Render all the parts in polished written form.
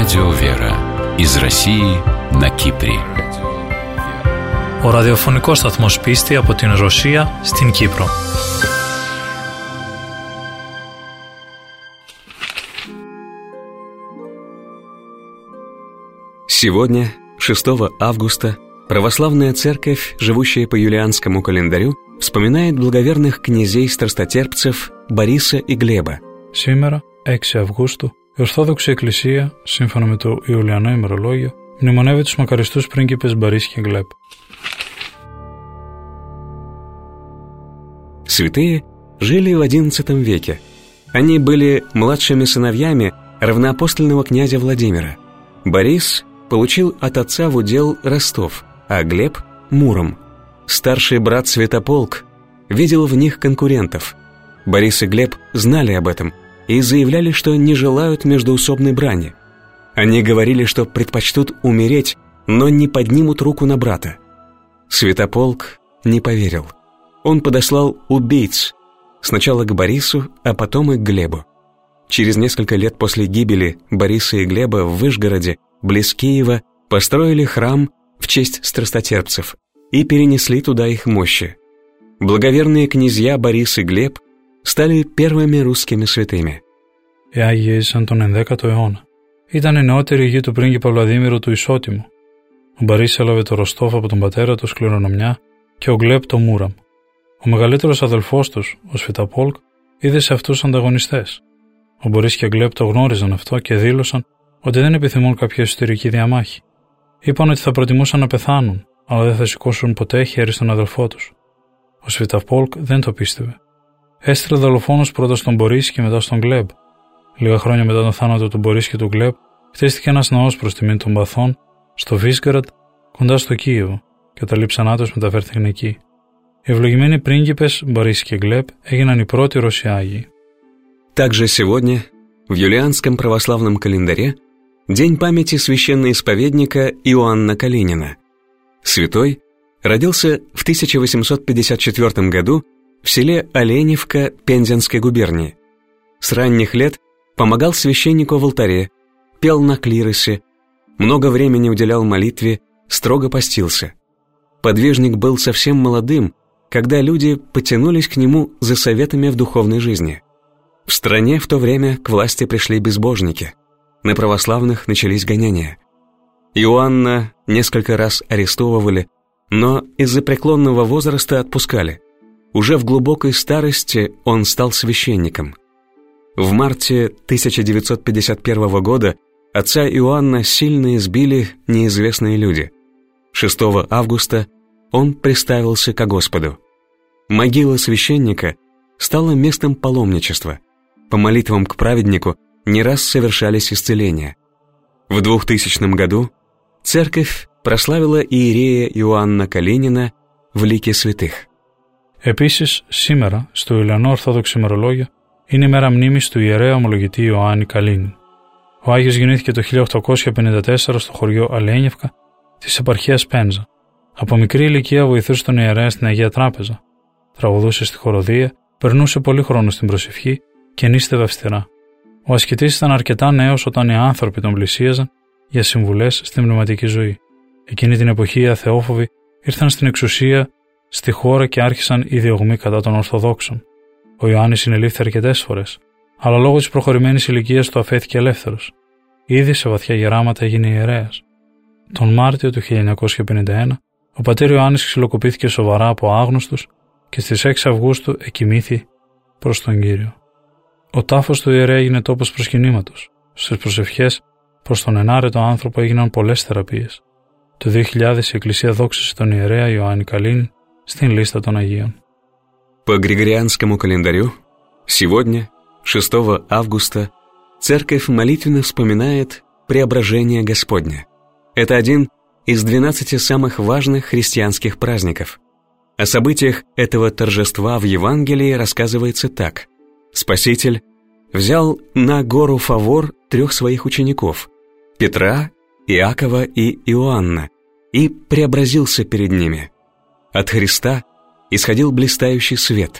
Радио Вера из России на Κύπρη. Ο ραδιοφωνικός σταθμός Πίστη από την Ρωσία στην Κύπρο. Сегодня, 6 августа, православная церковь, живущая по юлианскому календарю, вспоминает благоверных князей-страстотерпцев Бориса и Глеба. Σήμερα, 6 Αυγούστου, η Ορθόδοξη Εκκλησία, σύμφωνα με το Ιουλιανό ημερολόγιο, μνημονεύει τους μακαριστούς πρίγκιπες Борис και Глеб. Святые жили в XI веке. Они были младшими сыновьями равноапостольного князя Владимира. Борис получил от отца в удел Ростов, а Глеб – Муром. Старший брат Святополк видел в них конкурентов. Борис и Глеб знали об этом и заявляли, что не желают междоусобной брани. Они говорили, что предпочтут умереть, но не поднимут руку на брата. Святополк не поверил. Он подослал убийц, сначала к Борису, а потом и к Глебу. Через несколько лет после гибели Бориса и Глеба в Вышгороде, близ Киева, построили храм в честь страстотерпцев и перенесли туда их мощи. Благоверные князья Борис и Глеб стали первыми ρusskими святыми. Οι Άγιοι έζησαν τον 11ο αιώνα. Ήταν η νεότερη γη του πρίγκιπα Βλαδίμηρου του Ισότιμου. Ο Μπορίς έλαβε το Ροστόφ από τον πατέρα του κληρονομιά και ο Γκλέπ το Μούραμ. Ο μεγαλύτερος αδελφός τους, ο Σβιταπόλκ, είδε σε αυτούς ανταγωνιστές. Ο Μπορίς και ο Γκλέπ το γνώριζαν αυτό και δήλωσαν ότι δεν επιθυμούν κάποια εσωτερική διαμάχη. Είπαν ότι θα προτιμούσαν να πεθάνουν, αλλά δεν θα σηκώσουν ποτέ χέρι στον αδελφό τους. Ο Σβιταπόλκ δεν το πίστευε. Έστειλε δολοφόνους πρώτα στον Μπορίς και μετά στον Γκλέπ. Λίγα χρόνια μετά τον θάνατο του Μπορίς και του Γκλέπ, χτίστηκε ένας ναός προς τιμήν των παθών στο Βίσγκαραντ, κοντά στο Κίεβο, και ο ταλήψανά τους μεταφέρθηκαν εκεί. Οι ευλογημένοι πρίγκιπες Борис και Глеб έγιναν οι πρώτοι Ρώσοι Άγιοι. Также сегодня, в юлианском православном календаре, день памяти священноисповедника Иоанна Калинина. Святой родился в 1854 году в селе Оленевка Пензенской губернии. С ранних лет помогал священнику в алтаре, пел на клиросе, много времени уделял молитве, строго постился. Подвижник был совсем молодым, когда люди потянулись к нему за советами в духовной жизни. В стране в то время к власти пришли безбожники. На православных начались гонения. Иоанна несколько раз арестовывали, но из-за преклонного возраста отпускали. Уже в глубокой старости он стал священником. В марте 1951 года отца Иоанна сильно избили неизвестные люди. 6 августа он приставился ко Господу. Могила священника стала местом паломничества. По молитвам к праведнику не раз совершались исцеления. В 2000 году церковь прославила иерея Иоанна Калинина в лике святых. Επίσης, σήμερα, στο Ιουλιανό Ορθόδοξο ημερολόγιο, είναι η μέρα μνήμης του ιερέα ομολογητή Ιωάννη Καλίνιν. Ο Άγιος γεννήθηκε το 1854 στο χωριό Αλένιευκα της επαρχίας Πένζα. Από μικρή ηλικία βοηθούσε τον ιερέα στην Αγία Τράπεζα. Τραγουδούσε στη χοροδία, περνούσε πολύ χρόνο στην προσευχή και νήστευε αυστηρά. Ο ασκητής ήταν αρκετά νέος όταν οι άνθρωποι τον πλησίαζαν για συμβουλές στην πνευματική ζωή. Εκείνη την εποχή οι αθεόφοβοι ήρθαν στην εξουσία στη χώρα και άρχισαν οι διωγμοί κατά των Ορθοδόξων. Ο Ιωάννης συνελήφθη αρκετές φορές, αλλά λόγω της προχωρημένης ηλικίας του αφέθηκε ελεύθερος. Ήδη σε βαθιά γεράματα έγινε ιερέας. Τον Μάρτιο του 1951, ο πατήρ Ιωάννης ξυλοκοπήθηκε σοβαρά από άγνωστους και στις 6 Αυγούστου εκοιμήθη προς τον Κύριο. Ο τάφος του ιερέα έγινε τόπος προσκυνήματος. Στις προσευχές προς τον ενάρετο άνθρωπο έγιναν πολλές θεραπείες. Το 2000 η Εκκλησία δόξασε τον ιερέα Ιωάννη Καλίνιν στην λίστα των Αγίων. По Григорианскому календарю, сегодня, 6 августа, церковь молитвенно вспоминает Преображение Господне. Это один из 12 самых важных христианских праздников. О событиях этого торжества в Евангелии рассказывается так. Спаситель взял на гору Фавор 3 своих учеников – Петра, Иакова и Иоанна, и преобразился перед ними. От Христа исходил блистающий свет.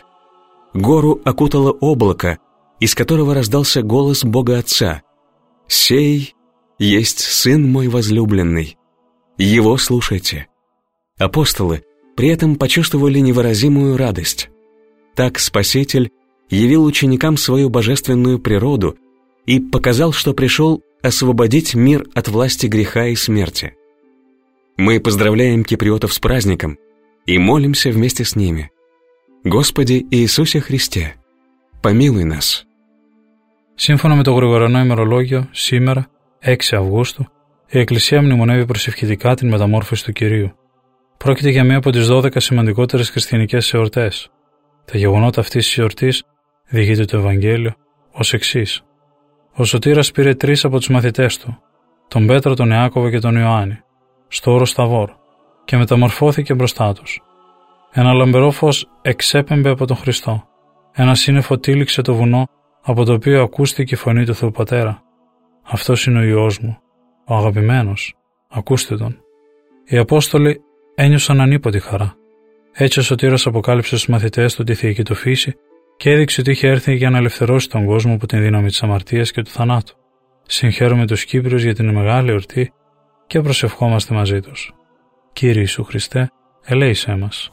Гору окутало облако, из которого раздался голос Бога Отца: «Сей есть Сын мой возлюбленный. Его слушайте». Апостолы при этом почувствовали невыразимую радость. Так Спаситель явил ученикам свою божественную природу и показал, что пришел освободить мир от власти греха и смерти. Мы поздравляем киприотов с праздником и молимся вместе с ними. Господи Иисусе Χριστέ, помилуй нас. Σύμφωνα με το Γρηγοριανό ημερολόγιο, σήμερα, 6 Αυγούστου, η Εκκλησία μνημονεύει προσευχητικά την μεταμόρφωση του Κυρίου. Πρόκειται για μία από τις 12 σημαντικότερες χριστιανικές εορτές. Τα γεγονότα αυτής της εορτής διηγείται το Ευαγγέλιο ως εξής. Ο Σωτήρας πήρε 3 από τους μαθητές του, τον Πέτρο, τον Ιάκωβο και τον Ιωάννη, στο όρος Ταβόρ, και μεταμορφώθηκε μπροστά τους. Ένα λαμπερό φως εξέπεμπε από τον Χριστό. Ένα σύννεφο τύλιξε το βουνό, από το οποίο ακούστηκε η φωνή του Θεού Πατέρα. «Αυτός είναι ο Υιός μου, ο αγαπημένος, ακούστε τον». Οι Απόστολοι ένιωσαν ανίποτη χαρά. Έτσι ο Σωτήρας αποκάλυψε στους μαθητές του τη θεϊκή του φύση και έδειξε ότι είχε έρθει για να ελευθερώσει τον κόσμο από την δύναμη της αμαρτίας και του θανάτου. Συγχαίρουμε τους Κύπριους για την μεγάλη εορτή και προσευχόμαστε μαζί τους. Κύριε Ιησού Χριστέ, ελέησέ μας.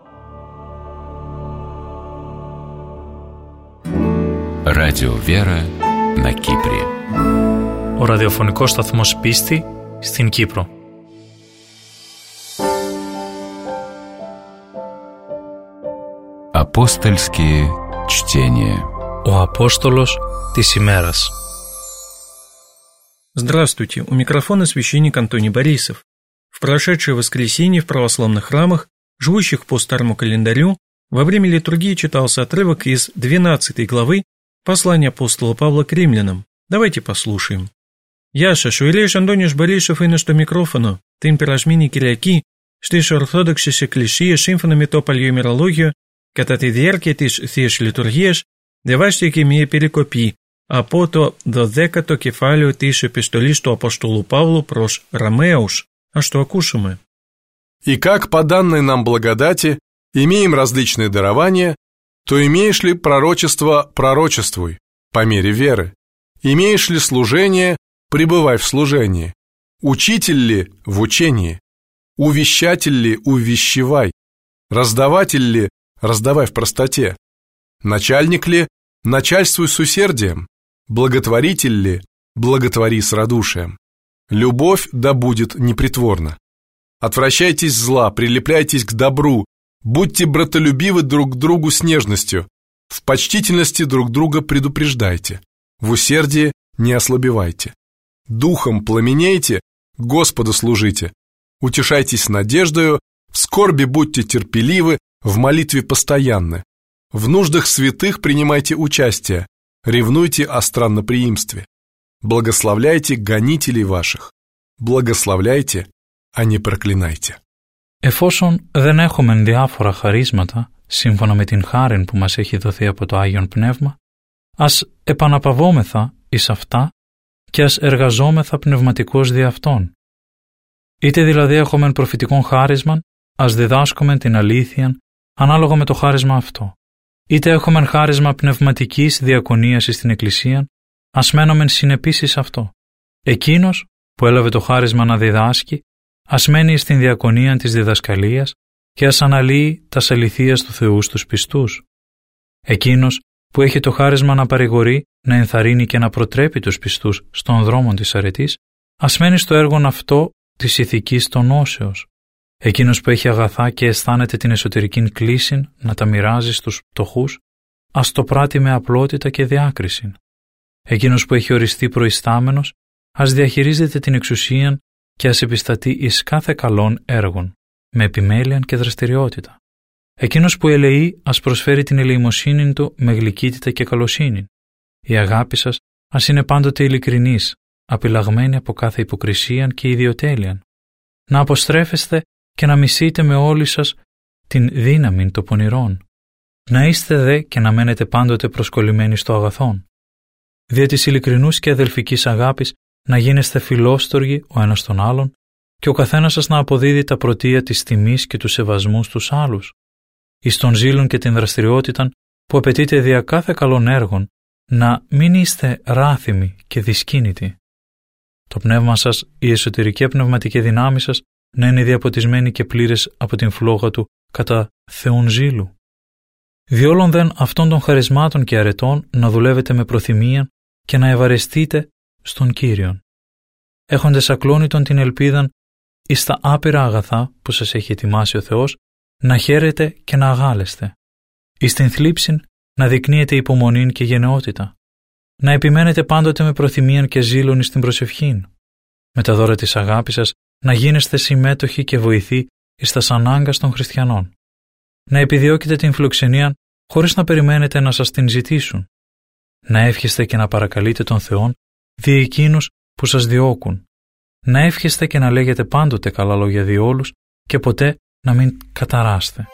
Радио Вера на Κύπρη. Ο ραδιοφωνικός σταθμός Πίστη στην Κύπρο. Апостольские чтения. Ο Απόστολος της ημέρας. Здравствуйте, у микрофона священник Антоний Борисов. В прошедшее воскресенье в православных храмах, живущих по старому календарю, во время литургии читался отрывок из 12 главы послания апостола Павла к римлянам. Давайте послушаем. Яша, шуилеш Антоніш Борисов είναι στο μικρόφωνο. Την περασμένη Κυριακή, στις Ορθόδοξες Εκκλησίες, σύμφωνα με το Παλαιοημερολόγιο, κατά τη διάρκεια της Θείας Λειτουργίας, διαβάστηκε μια περικοπή από το 12ο κεφάλαιο της επιστολής του Αποστόλου Παύλου προς Ρωμαίους. Ας το ακούσουμε. «И как по данной нам благодати имеем различные дарования, то имеешь ли пророчество – пророчествуй, по мере веры. Имеешь ли служение – пребывай в служении. Учитель ли – в учении. Увещатель ли – увещевай. Раздаватель ли – раздавай в простоте. Начальник ли – начальствуй с усердием. Благотворитель ли – благотвори с радушием. Любовь да будет непритворна. Отвращайтесь зла, прилепляйтесь к добру, будьте братолюбивы друг к другу с нежностью, в почтительности друг друга предупреждайте, в усердии не ослабевайте. Духом пламенейте, Господу служите, утешайтесь надеждою, в скорби будьте терпеливы, в молитве постоянны, в нуждах святых принимайте участие, ревнуйте о странноприимстве, благословляйте гонителей ваших, благословляйте, а не проклинайте». Εφόσον δεν έχουμε διάφορα χαρίσματα, σύμφωνα με την χάριν που μας έχει δοθεί από το Άγιον Πνεύμα, ας επαναπαυόμεθα εις αυτά και ας εργαζόμεθα πνευματικώς δι' αυτών. Είτε δηλαδή έχουμε προφητικόν χάρισμαν, ας διδάσκομεν την αλήθεια ανάλογα με το χάρισμα αυτό. Είτε έχουμε χάρισμα πνευματικής διακονίας στην Εκκλησία, ας μένομεν συνεπείς εις αυτό. Εκείνος που έλαβε το χάρισμα να διδάσκει, ας μένει στην διακονία της διδασκαλίας και ας αναλύει τας αληθείας του Θεού στους πιστούς. Εκείνος που έχει το χάρισμα να παρηγορεί, να ενθαρρύνει και να προτρέπει τους πιστούς στον δρόμο της αρετής, ας μένει στο έργο αυτό της ηθικής των όσεως. Εκείνος που έχει αγαθά και αισθάνεται την εσωτερική κλίση να τα μοιράζει στους πτωχούς, ας το πράττει με απλότητα και διάκριση. Εκείνος που έχει οριστεί προϊστάμενος, ας διαχειρίζεται την εξουσία και ας επιστατεί εις κάθε καλών έργων, με επιμέλεια και δραστηριότητα. Εκείνος που ελεεί, ας προσφέρει την ελεημοσύνη του με γλυκύτητα και καλοσύνη. Η αγάπη σας ας είναι πάντοτε ειλικρινής, απειλαγμένη από κάθε υποκρισία και ιδιοτέλεια. Να αποστρέφεστε και να μισείτε με όλη σας την δύναμη των πονηρών. Να είστε δε και να μένετε πάντοτε προσκολλημένοι στο αγαθόν. Δια της ειλικρινούς και αδελφικής αγάπης να γίνεστε φιλόστοργοι ο ένας τον άλλον και ο καθένας σας να αποδίδει τα πρωτεία της τιμής και του σεβασμού στους άλλους, εις των ζήλων και την δραστηριότητα που απαιτείται δια κάθε καλών έργων, να μην είστε ράθιμοι και δυσκίνητοι. Το πνεύμα σας, η εσωτερική πνευματική δύνάμη σας, να είναι διαποτισμένη και πλήρες από την φλόγα του κατά Θεόν ζήλου. Διόλων δεν αυτών των χαρισμάτων και αρετών να δουλεύετε με προθυμία και να ευαρεστείτε στον Κύριον, έχοντες ακλόνητον την ελπίδαν εις τα άπειρα αγαθά που σας έχει ετοιμάσει ο Θεός, να χαίρετε και να αγάλεστε, εις την θλίψην να δεικνύετε υπομονήν και γενναιότητα, να επιμένετε πάντοτε με προθυμίαν και ζήλων εις την προσευχήν, με τα δώρα της αγάπης σας να γίνεστε συμμέτοχοι και βοηθοί εις τας ανάγκας των χριστιανών, να επιδιώκετε την φιλοξενία χωρίς να περιμένετε να σας την ζητήσουν, να εύχεστε και να παρακαλείτε τον Θεόν δι' εκείνους που σας διώκουν, να εύχεστε και να λέγετε πάντοτε καλά λόγια δι' όλους και ποτέ να μην καταράστε.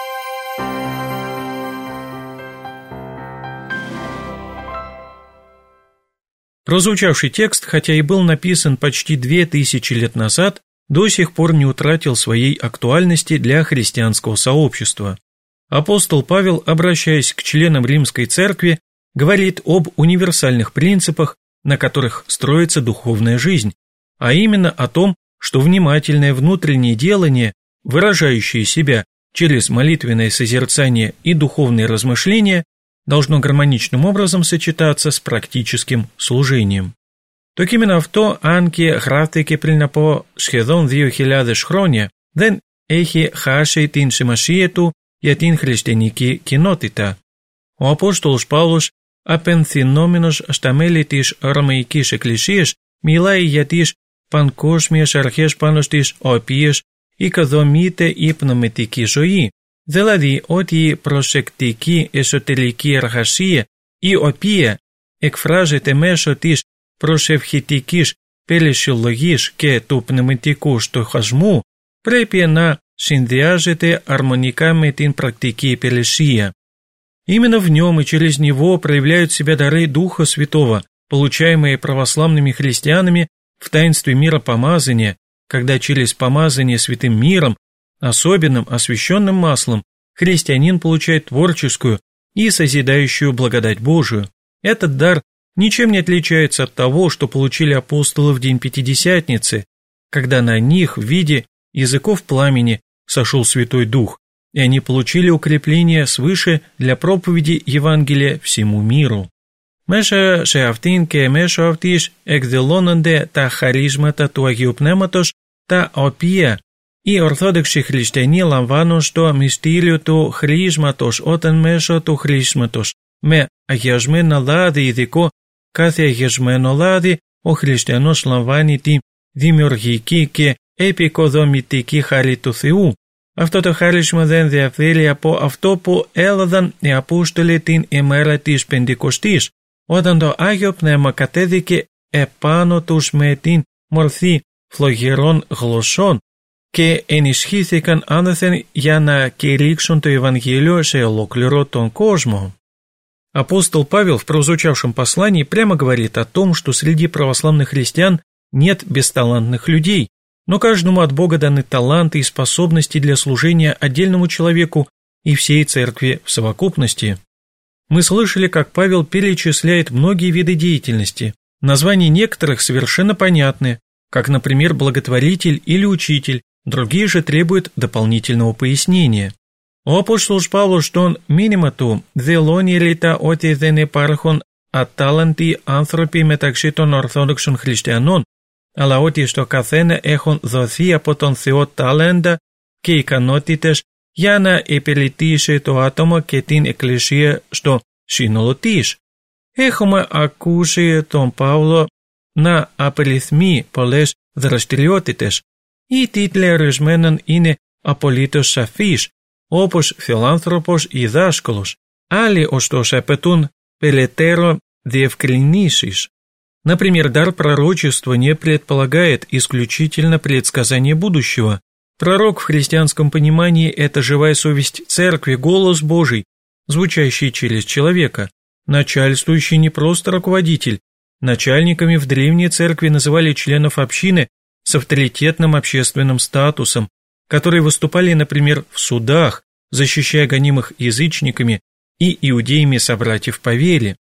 Прозвучавший текст, хотя и был написан почти 2000 лет назад, до сих пор не утратил своей актуальности для христианского сообщества. Апостол Павел, обращаясь к членам Римской Церкви, говорит об универсальных принципах, на которых строится духовная жизнь, а именно о том, что внимательное внутреннее делание, выражающее себя через молитвенное созерцание и духовные размышления, должно гармоничным образом σочетаться с πρακτическим служением. Το κείμενο αυτό, αν και γράφτηκε πριν από σχεδόν 2.000 χρόνια, δεν έχει χάσει την σημασία του για την χριστιανική κοινότητα. Ο Απόστολος Παύλος, απενθυνόμενος στα μέλη της Ρωμαϊκής Εκκλησίας, μιλάει για τις παγκόσμιες αρχές πάνω στις οποίες οικοδομείται η πνευματική ζωή, δηλαδή ότι η προσεκτική εσωτερική εργασία, η οποία εκφράζεται μέσω της προσευχητικής περισυλλογής και του πνευματικού στοχασμού, πρέπει να συνδυάζεται армонικά με την практική υπηρεσία. Именно в нем и через него проявляют себя дары Духа Святого, получаемые православными христианами в таинстве миропомазания, когда через помазание святым миром, особенным освященным маслом, христианин получает творческую и созидающую благодать Божию. Этот дар ничем не отличается от того, что получили апостолы в день Пятидесятницы, когда на них в виде языков пламени сошел Святой Дух, и они получили укрепление свыше для проповеди Евангелия всему μύρου. Μέσα σε αυτήν και μέσω αυτής εκδηλώνονται τα χαρίσματα του Αγίου Πνεύματος, τα οποία οι Ορθόδοξοι χριστιανοί λαμβάνουν στο μυστήριο του χρήσματος, όταν μέσω του χρήσματος με αγιασμένο λάδι, ειδικό κάθε αγιασμένο λάδι, ο χριστιανός λαμβάνει τη δημιουργική και επικοδομητική χάρη του Θεού. Αυτό το χάρισμα δεν διαφέρει από αυτό που έλαβαν οι Απόστολοι την ημέρα της Πεντηκοστής, όταν το Άγιο Πνεύμα κατέβηκε επάνω τους με την μορφή φλογερών γλωσσών και ενισχύθηκαν άνωθεν για να κηρύξουν το Ευαγγέλιο σε ολόκληρο τον κόσμο. Апостол Павел в прозвучавшем послании прямо говорит о том, что среди православных христиан нет бесталантных людей, но каждому от Бога даны таланты и способности для служения отдельному человеку и всей церкви в совокупности. Мы слышали, как Павел перечисляет многие виды деятельности. Названия некоторых совершенно понятны, как, например, благотворитель или учитель, другие же требуют дополнительного пояснения. Ο Απόστολος Παύλος στον μήνυμα του δηλώνει ρητά ότι δεν υπάρχουν ατάλλαντοι άνθρωποι μεταξύ των Ορθόδοξων χριστιανών, αλλά ότι στο καθένα έχουν δοθεί από τον Θεό τάλεντα και ικανότητες για να υπηρετήσει το άτομο και την Εκκλησία στο σύνολο της. Έχουμε ακούσει τον Παύλο να απαριθμεί πολλές δραστηριότητες. Οι τίτλοι ορισμένων είναι απολύτως σαφείς, όπως φιλάνθρωπος ή δάσκαλος. Άλλοι ωστόσο απαιτούν περαιτέρω διευκρινήσεις. Например, дар пророчества не предполагает исключительно предсказание будущего. Пророк в христианском понимании – это живая совесть церкви, голос Божий, звучащий через человека. Начальствующий не просто руководитель. Начальниками в древней церкви называли членов общины с авторитетным общественным статусом, которые выступали, например, в судах, защищая гонимых язычниками и иудеями собратьев по вере.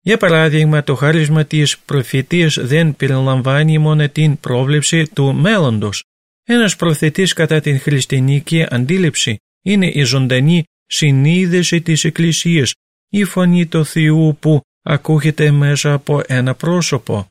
Για παράδειγμα, το χάρισμα της προφητείας δεν περιλαμβάνει μόνο την πρόβλεψη του μέλλοντος. Ένας προφητής κατά την χριστιανική αντίληψη είναι η ζωντανή συνείδηση της Εκκλησίας, η φωνή του Θεού που ακούγεται μέσα από ένα πρόσωπο.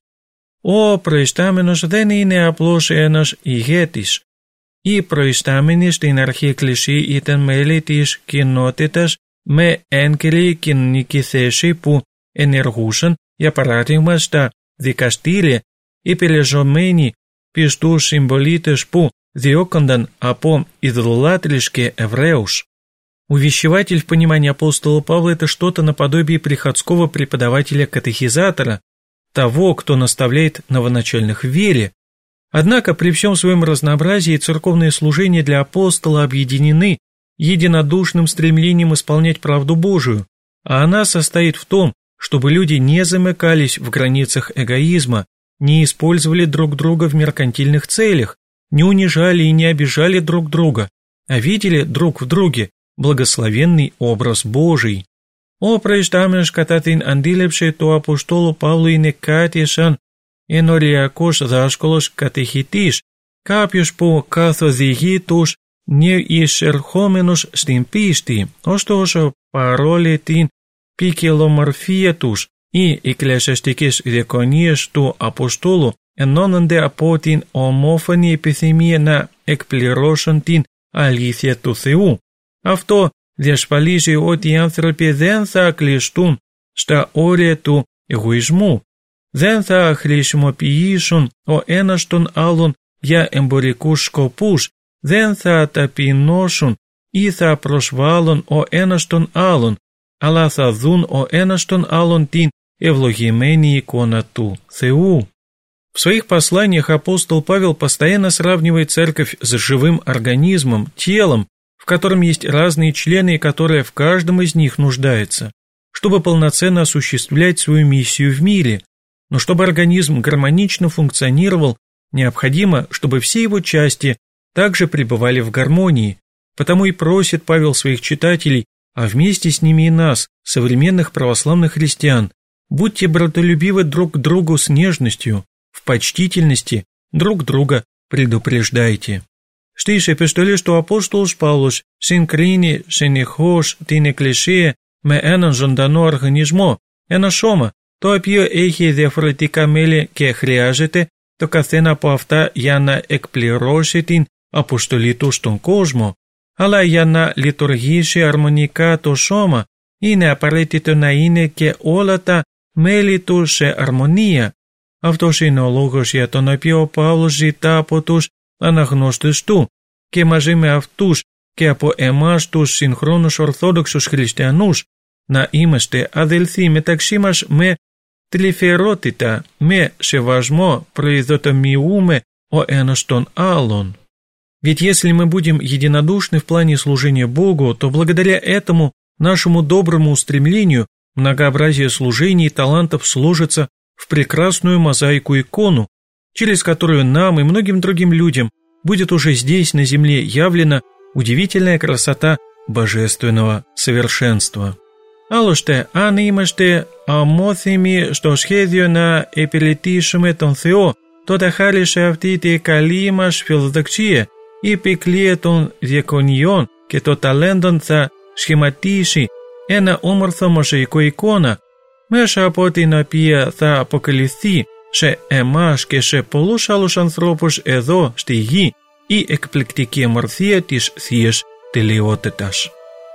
Ο προϊστάμενος δεν είναι απλώς ένας ηγέτης. Οι προϊστάμενοι στην αρχή Εκκλησία ήταν μέλη της κοινότητας με έγκαιρη κοινωνική θέση που ενεργούσαν, για παράδειγμα, στα δικαστήρια, υπηρεζομένοι πιστούς συμπολίτες που διώκονταν από идололатров και Εβραίους. Увещеватель в понимании апостола Павла – это что-то наподобие приходского преподавателя-катехизатора, того, кто наставляет новоначальных в вере. Однако при всем своем разнообразии церковные служения для апостола объединены единодушным стремлением исполнять правду Божию, а она состоит в том, чтобы люди не замыкались в границах эгоизма, не использовали друг друга в меркантильных целях, не унижали и не обижали друг друга, а видели друг в друге благословенный образ Божий. Ο προϊστάμενος κατά την αντίληψη του Αποστόλου Παύλου είναι κάτι σαν ενοριακός δάσκαλος κατηχητής, κάποιος που καθοδηγεί τους νεοεισερχόμενους στην πίστη. Ωστόσο, παρόλη την ποικιλομορφία τους, οι εκκλησιαστικές διακονίες του Αποστόλου ενώνονται από την ομόφωνη επιθυμία να εκπληρώσουν την αλήθεια του Θεού. Αυτό διασφαλίζει ότι οι άνθρωποι δεν θα κλειστούν στα όρια του εγωισμού, δεν θα χρησιμοποιήσουν ο ένας τον άλλον για εμπορικούς σκοπούς, δεν θα ταπεινώσουν ή θα προσβάλλουν ο ένας τον άλλον, αλλά θα δουν ο ένας τον άλλον την ευλογημένη εικόνα του Θεού. В своих посланиях апостол Павел постоянно сравнивает церковь с живым организмом, телом, в котором есть разные члены и которое в каждом из них нуждается, чтобы полноценно осуществлять свою миссию в мире. Но чтобы организм гармонично функционировал, необходимо, чтобы все его части также пребывали в гармонии. Потому и просит Павел своих читателей, а вместе с ними и нас, современных православных христиан, будьте братолюбивы друг к другу с нежностью, в почтительности друг друга предупреждайте. Στις επιστολές του Απόστολος Παύλος συγκρίνει συνεχώς την Εκκλησία με έναν ζωντανό οργανισμό, ένα σώμα, το οποίο έχει διαφορετικά μέλη και χρειάζεται το καθένα από αυτά για να εκπληρώσει την αποστολή του στον κόσμο. Αλλά για να λειτουργήσει αρμονικά το σώμα, είναι απαραίτητο να είναι και όλα τα μέλη του σε αρμονία. Αυτός είναι ο λόγος για τον οποίο ο Παύλος ζητά από τους αναγνώστες του και μαζί με αυτούς και από εμάς τους συγχρόνους ορθόδοξους χριστιανούς να είμαστε αδελφοί μεταξύ μας με τρυφερότητα, με σεβασμό προειδοτομιούμε ο ένας τον άλλον. Ведь если мы будем единодушны в плане служения Богу, то благодаря этому нашему доброму устремлению многообразие служений и талантов сложится в прекрасную мозаику-икону, через которую нам и многим другим людям будет уже здесь, на земле, явлена удивительная красота божественного совершенства. Άλλωστε, αν είμαστε αμόθυμοι στο σχέδιο να επιλυτήσουμε τον Θεό, τότε χάρη σε αυτή τη καλή μας φιλοδοξία, η ποικιλία των διακονιών και των ταλέντων θα σχηματίσει ένα όμορφο μοσαϊκό εικόνα, μέσα από την οποία θα αποκαλυφθεί σε εμάς και σε πολλούς άλλους ανθρώπους εδώ στη γη η εκπληκτική αμορφία της Θείας τελειότητας.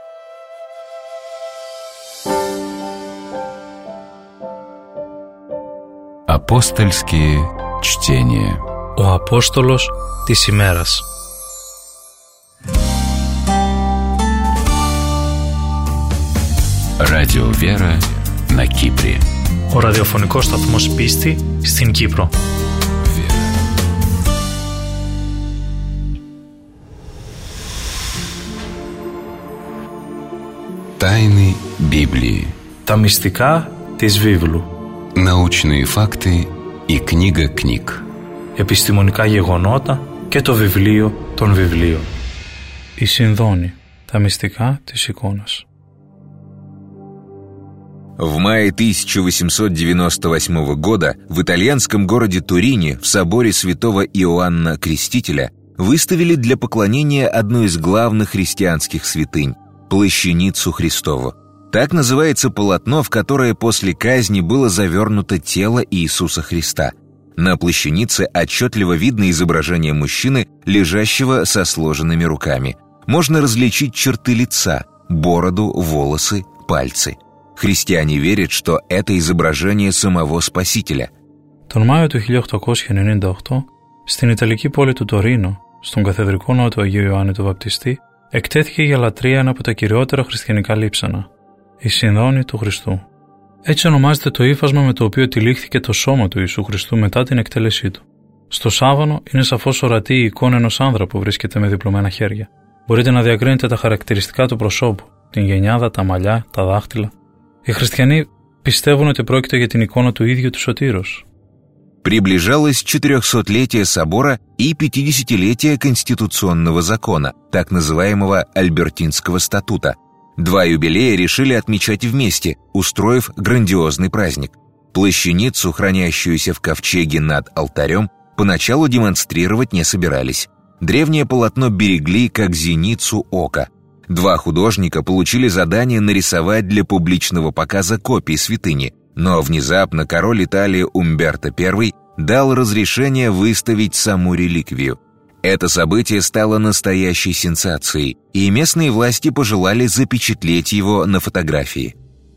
Апостольские чтения. Ο Απόστολος της ημέρας. Радио Вера на Кипре. Ο ραδιοφωνικός σταθμός πίστη στην Κύπρο. Тайны Библии. Τα μυστικά της βίβλου. Научные факты и книга книг. Επιστημονικά γεγονότα και το βιβλίο των βιβλίων. Η Συνδόνη. Τα μυστικά της εικόνας. В мае 1898 года в итальянском городе Турине в соборе святого Иоанна Крестителя выставили для поклонения одну из главных христианских святынь – плащаницу Христову. Так называется полотно, в которое после казни было завернуто тело Иисуса Христа. На плащанице отчетливо видно изображение мужчины, лежащего со сложенными руками. Можно различить черты лица, бороду, волосы, пальцы. Христиане верят, что это изображение самого Спасителя. Τον Μάιο του 1898, στην Ιταλική πόλη του Τωρίνο, στον καθεδρικό ναό του Αγίου Ιωάννη του Βαπτιστή, εκτέθηκε για λατρεία ένα από τα κυριότερα χριστιανικά λείψανα, η Συνδόνη του Χριστού. Έτσι ονομάζεται το ύφασμα με το οποίο τυλίχθηκε το σώμα του Ιησού Χριστού μετά την εκτέλεσή του. Στο σάβανο είναι σαφώς ορατή η εικόνα ενός άνδρα που βρίσκεται με διπλωμένα χέρια. Μπορείτε να διακρίνετε τα χαρακτηριστικά του προσώπου, την γενιάδα, τα μαλλιά, τα δάχτυλα. Οι χριστιανοί πιστεύουν ότι πρόκειται για την εικόνα του ίδιου του Σωτήρος. Приближалось 400-летие собора и 50-летие Конституционного закона, так называемого Альбертинского статута. Два юбилея решили отмечать вместе, устроив грандиозный праздник. Плащаницу, хранящуюся в ковчеге над алтарем, поначалу демонстрировать не собирались. Древнее полотно берегли как зеницу ока. Два художника получили задание нарисовать для публичного показа копии святыни, но внезапно король Италии Умберто I дал разрешение выставить саму реликвию. Это событие стало настоящей сенсацией, и местные власти пожелали запечатлеть его на фотографии.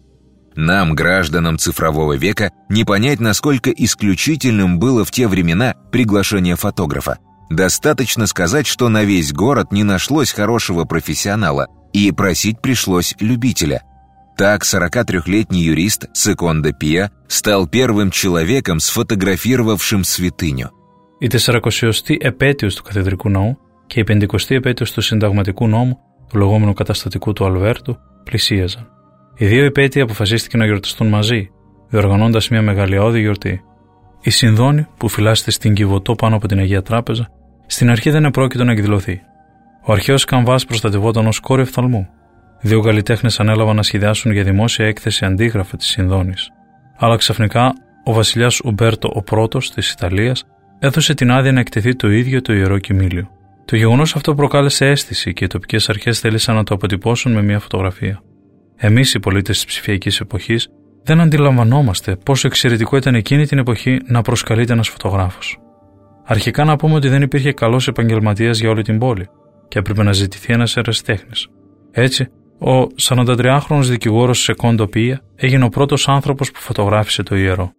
Нам, гражданам цифрового века, не понять, насколько исключительным было в те времена приглашение фотографа. Достаточно сказать, что на весь город не нашлось хорошего профессионала, и просить пришлось любителя. Так 43-летний юрист Секондо Пия стал первым человеком, сфотографировавшим святыню. Η 40η επέτειος του Καθεδρικού Ναού και η 50η επέτειος του Συνταγματικού Νόμου, του λεγόμενου καταστατικού του Αλβέρτου, πλησίαζαν. Οι δύο επέτειοι αποφασίστηκε να γιορταστούν μαζί, διοργανώντας μια μεγαλειώδη γιορτή. Η Συνδόνη, που φυλάσσεται στην Κιβωτό πάνω από την Αγία Τράπεζα, στην αρχή δεν επρόκειτο να εκδηλωθεί. Ο αρχαίος καμβάς προστατευόταν ως κόρη οφθαλμού. Δύο καλλιτέχνες ανέλαβαν να σχεδιάσουν για δημόσια έκθεση αντίγραφα της Συνδόνης. Αλλά ξαφνικά ο βασιλιάς Ουμπέρτο I της Ιταλίας έδωσε την άδεια να εκτεθεί το ίδιο το ιερό κοιμήλιο. Το γεγονός αυτό προκάλεσε αίσθηση και οι τοπικές αρχές θέλησαν να το αποτυπώσουν με μια φωτογραφία. Εμείς οι πολίτες της ψηφιακής εποχής δεν αντιλαμβανόμαστε πόσο εξαιρετικό ήταν εκείνη την εποχή να προσκαλείται ένας φωτογράφος. Αρχικά να πούμε ότι δεν υπήρχε καλός επαγγελματίας για όλη την πόλη και έπρεπε να ζητηθεί ένας ερασιτέχνης. Έτσι, ο 43χρονος δικηγόρος Секондо Пия έγινε ο πρώτος άνθρωπος που φωτογράφησε το ιερό.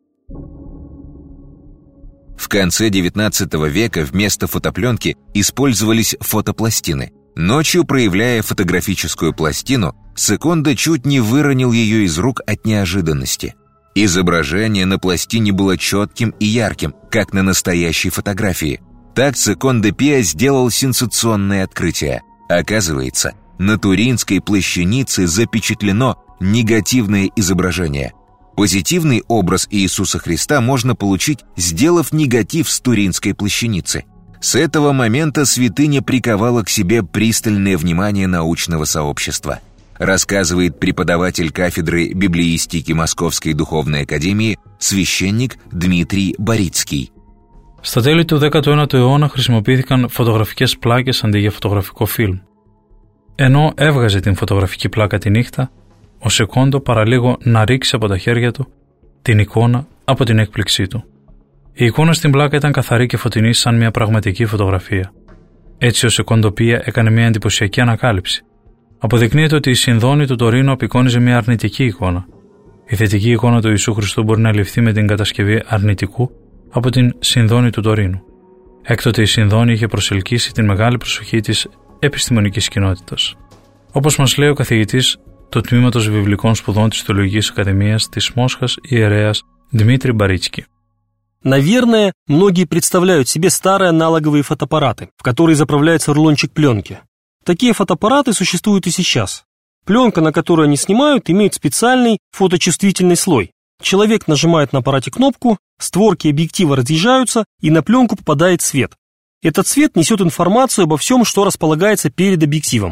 В конце XIX века вместо фотопленки использовались фотопластины. Ночью, проявляя фотографическую пластину, Секондо чуть не выронил ее из рук от неожиданности. Изображение на пластине было четким и ярким, как на настоящей фотографии. Так Секондо Пия сделал сенсационное открытие. Оказывается, на туринской плащанице запечатлено негативное изображение. Позитивный образ Иисуса Христа можно получить, сделав негатив с туринской плащаницы. С этого момента святыня приковала к себе пристальное внимание научного сообщества, рассказывает преподаватель кафедры библеистики Московской духовной академии священник Дмитрий Борицкий. Στα τέλη του 19ου αιώνα χρησιμοποιήθηκαν φωτογραφικές πλάκες αντί για φωτογραφικό φιλμ. Ενώ έβγαζε την φωτογραφική πλάκα τη νύχτα, ο Σεκόντο παραλίγο να ρίξει από τα χέρια του την εικόνα από την έκπληξή του. Η εικόνα στην πλάκα ήταν καθαρή και φωτεινή σαν μια πραγματική φωτογραφία. Έτσι ο Секондо Pia έκανε μια εντυπωσιακή ανακάλυψη. Αποδεικνύεται ότι η Συνδόνη του Τωρίνο απεικόνιζε μια αρνητική εικόνα. Η θετική εικόνα του Ιησού Χριστού μπορεί να ληφθεί με την κατασκευή αρνητικού από την Συνδόνη του Τωρίνου. Έκτοτε η Συνδόνη είχε προσελκύσει την μεγάλη προσοχή της επιστημονικής κοινότητας. Όπως μας λέει ο καθηγητής του Τμήματος Βιβλικών Σπουδών της Θεολογικής Ακαδημίας της Μόσχας, ιερέας Дмитрий Борицкий. Наверное, многие представляют себе старые аналоговые фотоаппараты, в которые заправляется рулончик пленки. Такие фотоаппараты существуют и сейчас. Пленка, на которую они снимают, имеет специальный фоточувствительный слой. Человек нажимает на аппарате кнопку, створки объектива разъезжаются, и на пленку попадает свет. Этот свет несет информацию обо всем, что располагается перед объективом.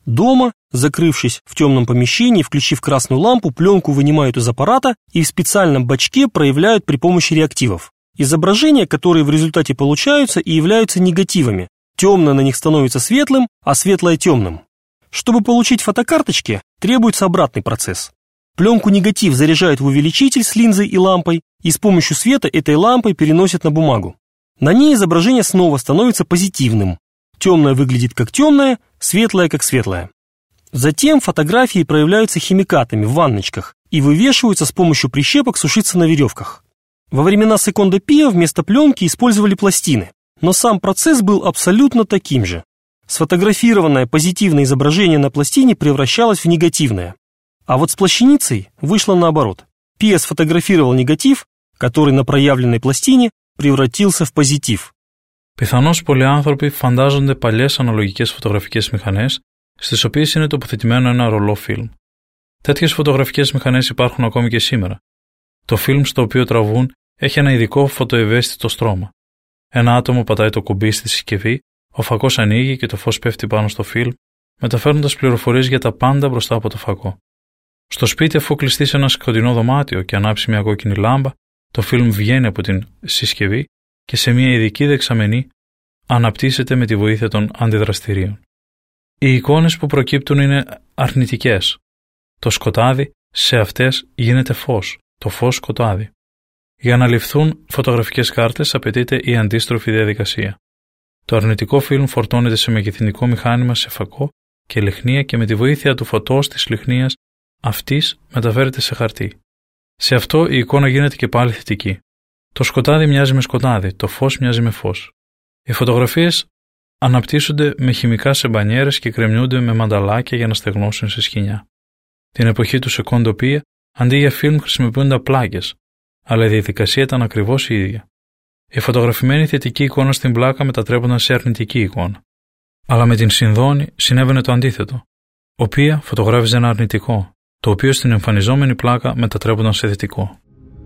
Дома, закрывшись в темном помещении, включив красную лампу, пленку вынимают из аппарата и в специальном бачке проявляют при помощи реактивов. Изображения, которые в результате получаются и являются негативами. Темное на них становится светлым, а светлое темным. Чтобы получить фотокарточки, требуется обратный процесс. Пленку-негатив заряжают в увеличитель с линзой и лампой, и с помощью света этой лампой переносят на бумагу. На ней изображение снова становится позитивным. Темное выглядит как темное, светлое как светлое. Затем фотографии проявляются химикатами в ванночках и вывешиваются с помощью прищепок сушиться на веревках. Во времена Секондо Пио вместо пленки использовали пластины, но сам процесс был абсолютно таким же. Сфотографированное позитивное изображение на пластине превращалось в негативное. А вот с плащаницей вышло наоборот. Пио сфотографировал негатив, который на проявленной пластине превратился в позитив. Πιθανώς πολλοί άνθρωποι φαντάζονται παλιές αναλογικές φωτογραφικές μηχανές, στις οποίες είναι τοποθετημένο ένα ρολό φιλμ. Τέτοιες φωτογραφικές μηχανές υπάρχουν ακόμη και σήμερα. Το φιλμ στο οποίο τραβούν έχει ένα ειδικό φωτοευαίσθητο στρώμα. Ένα άτομο πατάει το κουμπί στη συσκευή, ο φακός ανοίγει και το φως πέφτει πάνω στο φιλμ, μεταφέροντας πληροφορίες για τα πάντα μπροστά από το φακό. Στο σπίτι, αφού κλειστεί σε ένα σκοτεινό δωμάτιο και ανάψει μια κόκκινη λάμπα, το φιλμ βγαίνει από την συσκευή και σε μια ειδική δεξαμενή αναπτύσσεται με τη βοήθεια των αντιδραστηρίων. Οι εικόνες που προκύπτουν είναι αρνητικές. Το σκοτάδι σε αυτές γίνεται φως, το φως σκοτάδι. Για να ληφθούν φωτογραφικές κάρτες απαιτείται η αντίστροφη διαδικασία. Το αρνητικό φιλμ φορτώνεται σε μεγεθυντικό μηχάνημα σε φακό και λιχνία και με τη βοήθεια του φωτός της λιχνίας αυτής μεταφέρεται σε χαρτί. Σε αυτό η εικόνα γίνεται και πάλι θετική. Το σκοτάδι μοιάζει με σκοτάδι, το φως μοιάζει με φως. Οι φωτογραφίες αναπτύσσονται με χημικά σε μπανιέρες και κρεμιούνται με μανταλάκια για να στεγνώσουν σε σκοινιά. Την εποχή του Секондо Πίο, αντί για φιλμ χρησιμοποιούνταν πλάκες, αλλά η διαδικασία ήταν ακριβώς η ίδια. Η φωτογραφημένη θετική εικόνα στην πλάκα μετατρέπονταν σε αρνητική εικόνα. Αλλά με την Συνδόνη συνέβαινε το αντίθετο. Ο Πίο φωτογράφιζε ένα αρνητικό, το οποίο στην εμφανιζόμενη πλάκα μετατρέπονταν σε θετικό.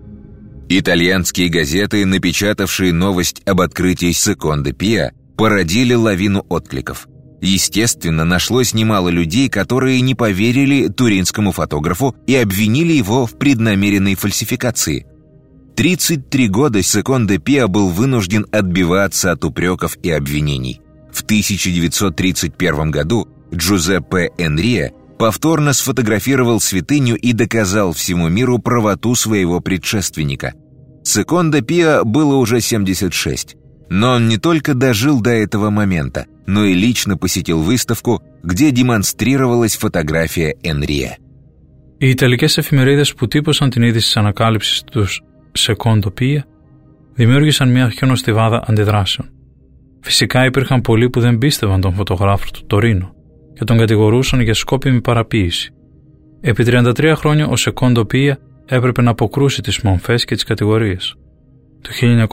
Итальянские газеты, напечатавшие новость об открытии Секондо Пио, породили лавину откликов. Естественно, нашлось немало людей, которые не поверили туринскому фотографу и обвинили его в преднамеренной фальсификации. 33 года Секондо Пио был вынужден отбиваться от упреков и обвинений. В 1931 году Джузеппе Энрия повторно сфотографировал святыню и доказал всему миру правоту своего предшественника. Секондо Пио было уже 76, но он не только дожил до этого момента, но и лично посетил выставку, где демонстрировалась φωτογραφία Ενρία. Οι ιταλικές εφημερίδες που τύπωσαν την είδηση της ανακάλυψης του Секондо Πίο δημιούργησαν μια χιονοστιβάδα αντιδράσεων. Φυσικά υπήρχαν πολλοί που δεν πίστευαν τον φωτογράφο του Τωρίνο και τον κατηγορούσαν για σκόπιμη παραποίηση. Επί 33 χρόνια ο Секондо Πίο έπρεπε να αποκρούσει τις μομφές και τις κατηγορίες. Το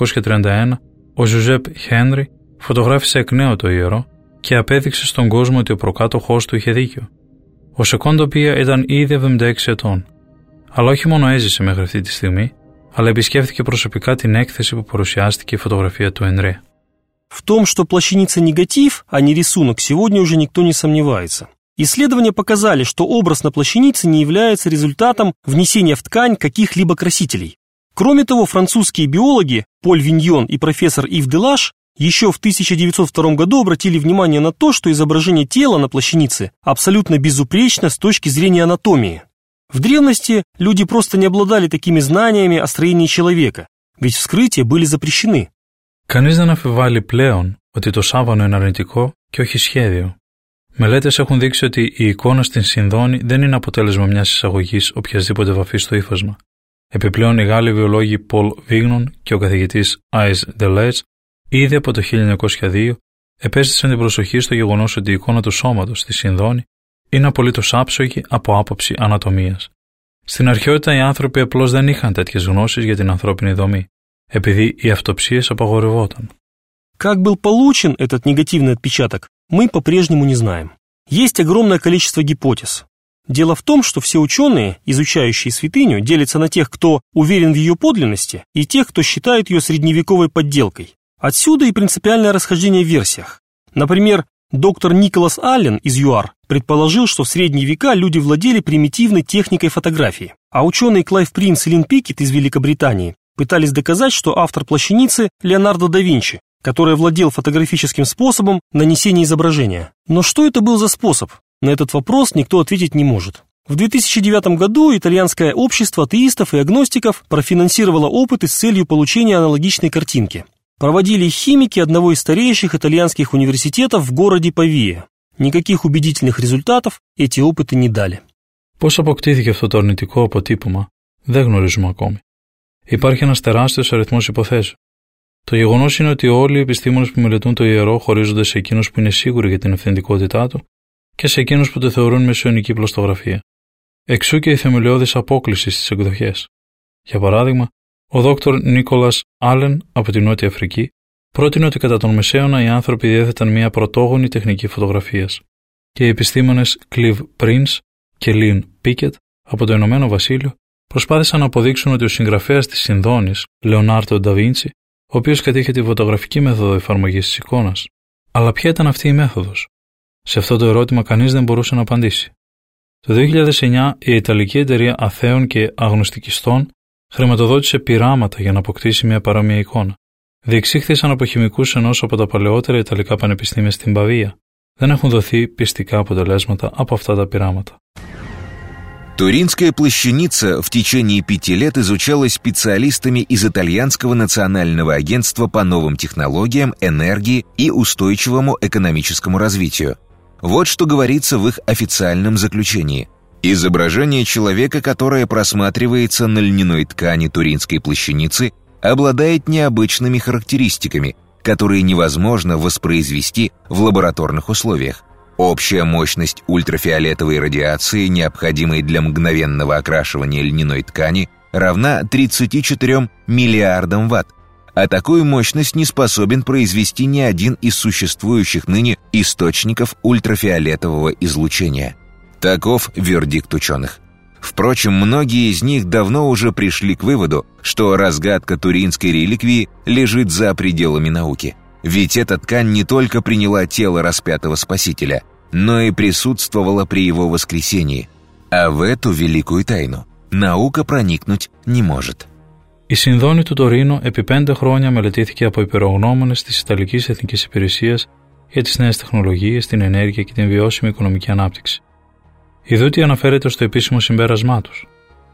1931 ο Ζουζέπ Χένρι φωτογράφησε εκ νέου το ιερό και απέδειξε στον κόσμο ότι ο προκάτοχός του είχε δίκιο. Ο Секондо Πίο ήταν ήδη 76 ετών, αλλά όχι μόνο έζησε μέχρι αυτή τη στιγμή, αλλά επισκέφθηκε προσωπικά την έκθεση που παρουσιάστηκε η φωτογραφία του Ενρία. В том, что плащаница негатив, а не рисунок, сегодня уже никто не сомневается. Исследования показали, что образ на плащанице не является результатом внесения в ткань каких-либо красителей. Кроме того, французские биологи Поль Виньон и профессор Ив Делаш еще в 1902 году обратили внимание на то, что изображение тела на плащанице абсолютно безупречно с точки зрения анатомии. В древности люди просто не обладали такими знаниями о строении человека, ведь вскрытия были запрещены. Κανείς δεν αμφιβάλλει πλέον ότι το σάβανο είναι αρνητικό και όχι σχέδιο. Μελέτες έχουν δείξει ότι η εικόνα στην Συνδόνη δεν είναι αποτέλεσμα μιας εισαγωγής οποιασδήποτε βαφής στο ύφασμα. Επιπλέον, οι Γάλλοι βιολόγοι Πολ Βίγνον και ο καθηγητής Άις Ντελέτς ήδη από το 1902 επέστησαν την προσοχή στο γεγονός ότι η εικόνα του σώματος στη Συνδόνη είναι απολύτως άψογη από άποψη ανατομίας. Στην αρχαιότητα οι άνθρωποι απλώς δεν είχαν τέτοιες γνώσεις για την ανθρώπινη δομή, επειδή οι αυτοψίες απαγορευόταν. Как был получен этот негативный отпечаток, мы по-прежнему не знаем. Есть огромное количество гипотез. Дело в том, что все ученые, изучающие святыню, делятся на тех, кто уверен в ее подлинности, и тех, кто считает ее средневековой подделкой. Отсюда и принципиальное расхождение в версиях. Например, Доктор Николас Аллен из ЮАР предположил, что в средние века люди владели примитивной техникой фотографии, а ученые Клайв Принц и Лин Пикет из Великобритании пытались доказать, что автор плащаницы Леонардо да Винчи, который владел фотографическим способом нанесения изображения. Но что это был за способ? На этот вопрос никто ответить не может. В 2009 году итальянское общество атеистов и агностиков профинансировало опыты с целью получения аналогичной картинки. Проводили их химики одного из старейших итальянских университетов в городе Павия. Никаких убедительных результатов эти опыты не дали. Πώς αποκτήθηκε αυτό το αρνητικό αποτύπωμα, δεν γνωρίζουμε ακόμη. Υπάρχει ένας τεράστιος αριθμός υποθέσεων. Το γεγονός είναι ότι όλοι οι επιστήμονες που μελετούν το ιερό χωρίζονται σε εκείνους που είναι σίγουροι για την αυθεντικότητά του και σε εκείνους που το θεωρούν μεσαιωνική πλαστογραφία. Εξού και η θεμελιώδης απόκλιση στις εκδοχές. Για παράδειγμα, ο δόκτωρ Νίκολας Άλεν από την Νότια Αφρική πρότεινε ότι κατά τον Μεσαίωνα οι άνθρωποι διέθεταν μια πρωτόγονη τεχνική φωτογραφίας και οι επιστήμονες Clive Prince και Lynn Pickett από το Ηνωμένο Βασίλειο προσπάθησαν να αποδείξουν ότι ο συγγραφέας της Συνδώνης, Λεωνάρντο ντα Βίντσι, ο οποίος κατήχε τη φωτογραφική μέθοδο εφαρμογής της εικόνας. Αλλά ποια ήταν αυτή η μέθοδος? Σε αυτό το ερώτημα κανείς δεν μπορούσε να απαντήσει. Το 2009 η Ιταλική εταιρεία αθέων και αγνωστικιστών χρηματοδότησε πειράματα για να αποκτήσει μια παρόμοια εικόνα. Διεξήχθησαν από χημικούς ενός από τα παλαιότερα Ιταλικά πανεπιστήμια στην Παβία. Δεν έχουν δοθεί πιστικά αποτελέσματα από αυτά τα πειράματα. Туринская плащаница в течение 5 лет изучалась специалистами из Итальянского национального агентства по новым технологиям, энергии и устойчивому экономическому развитию. Вот что говорится в их официальном заключении. Изображение человека, которое просматривается на льняной ткани туринской плащаницы, обладает необычными характеристиками, которые невозможно воспроизвести в лабораторных условиях. Общая мощность ультрафиолетовой радиации, необходимой для мгновенного окрашивания льняной ткани, равна 34 миллиардам ватт, а такую мощность не способен произвести ни один из существующих ныне источников ультрафиолетового излучения. Таков вердикт ученых. Впрочем, многие из них давно уже пришли к выводу, что разгадка туринской реликвии лежит за пределами науки. Ведь эта ткань не только приняла тело распятого Спасителя, но и присутствовала при его воскресении. А в эту великую тайну наука проникнуть не может. Η Συνδώνη του Τωρίνου επί 5 χρόνια μελετήθηκε από υπερογνώμονες της Ιταλικής Εθνικής Υπηρεσίας για τις νέες τεχνολογίες, την ενέργεια και την βιώσιμη οικονομική ανάπτυξη. Ιδούτη αναφέρεται στο επίσημο συμπέρασμά τους.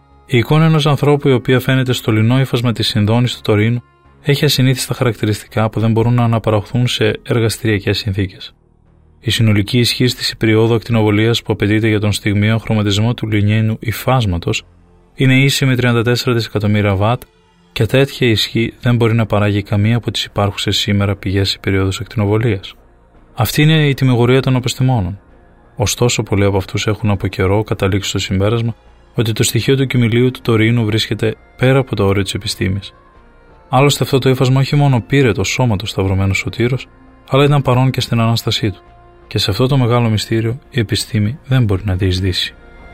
Η εικόνα ενός ανθρώπου η οποία φαίνεται στο λινό ύφασμα της Συνδώνης του Τωρίνου έχει ασυνήθιστα χαρακτηριστικά που δεν μπορούν να αναπαραχθούν σε εργαστηριακές συνθήκες. Η συνολική ισχύς της υπεριόδου ακτινοβολίας που απαιτείται για τον στιγμιαίο χρωματισμό του λινιένου υφάσματος είναι ίση με 34 δισεκατομμύρια βατ και τέτοια ισχύ δεν μπορεί να παράγει καμία από τις υπάρχουσες σήμερα πηγές υπεριόδους ακτινοβολίας. Αυτή είναι η τιμιγορία των επιστημόνων. Ωστόσο, πολλοί από αυτούς έχουν από καιρό καταλήξει στο συμπέρασμα ότι το στοιχείο του κυμηλίου του Τωρίνου βρίσκεται πέρα από το όριο της επιστήμης. Άλλωστε, αυτό το ύφασμα όχι μόνο πήρε το σώμα του σταυρωμένου σωτήρος, αλλά ήταν παρόν και στην Ανάστασή του. Και σε αυτό το μεγάλο μυστήριο η επιστήμη δεν μπορεί να διεισδύσει.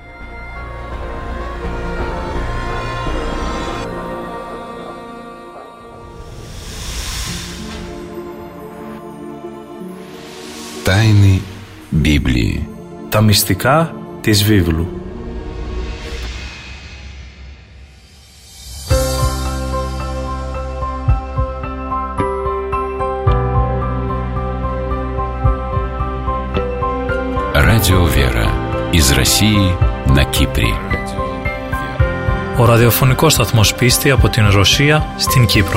Τάινη Біблії. Τα μυστικά της βίβλου. Радио «Вера» из России на Кипре. Ο ραδιοφωνικός σταθμός Πίστη από την Ρωσία στην Κύπρο.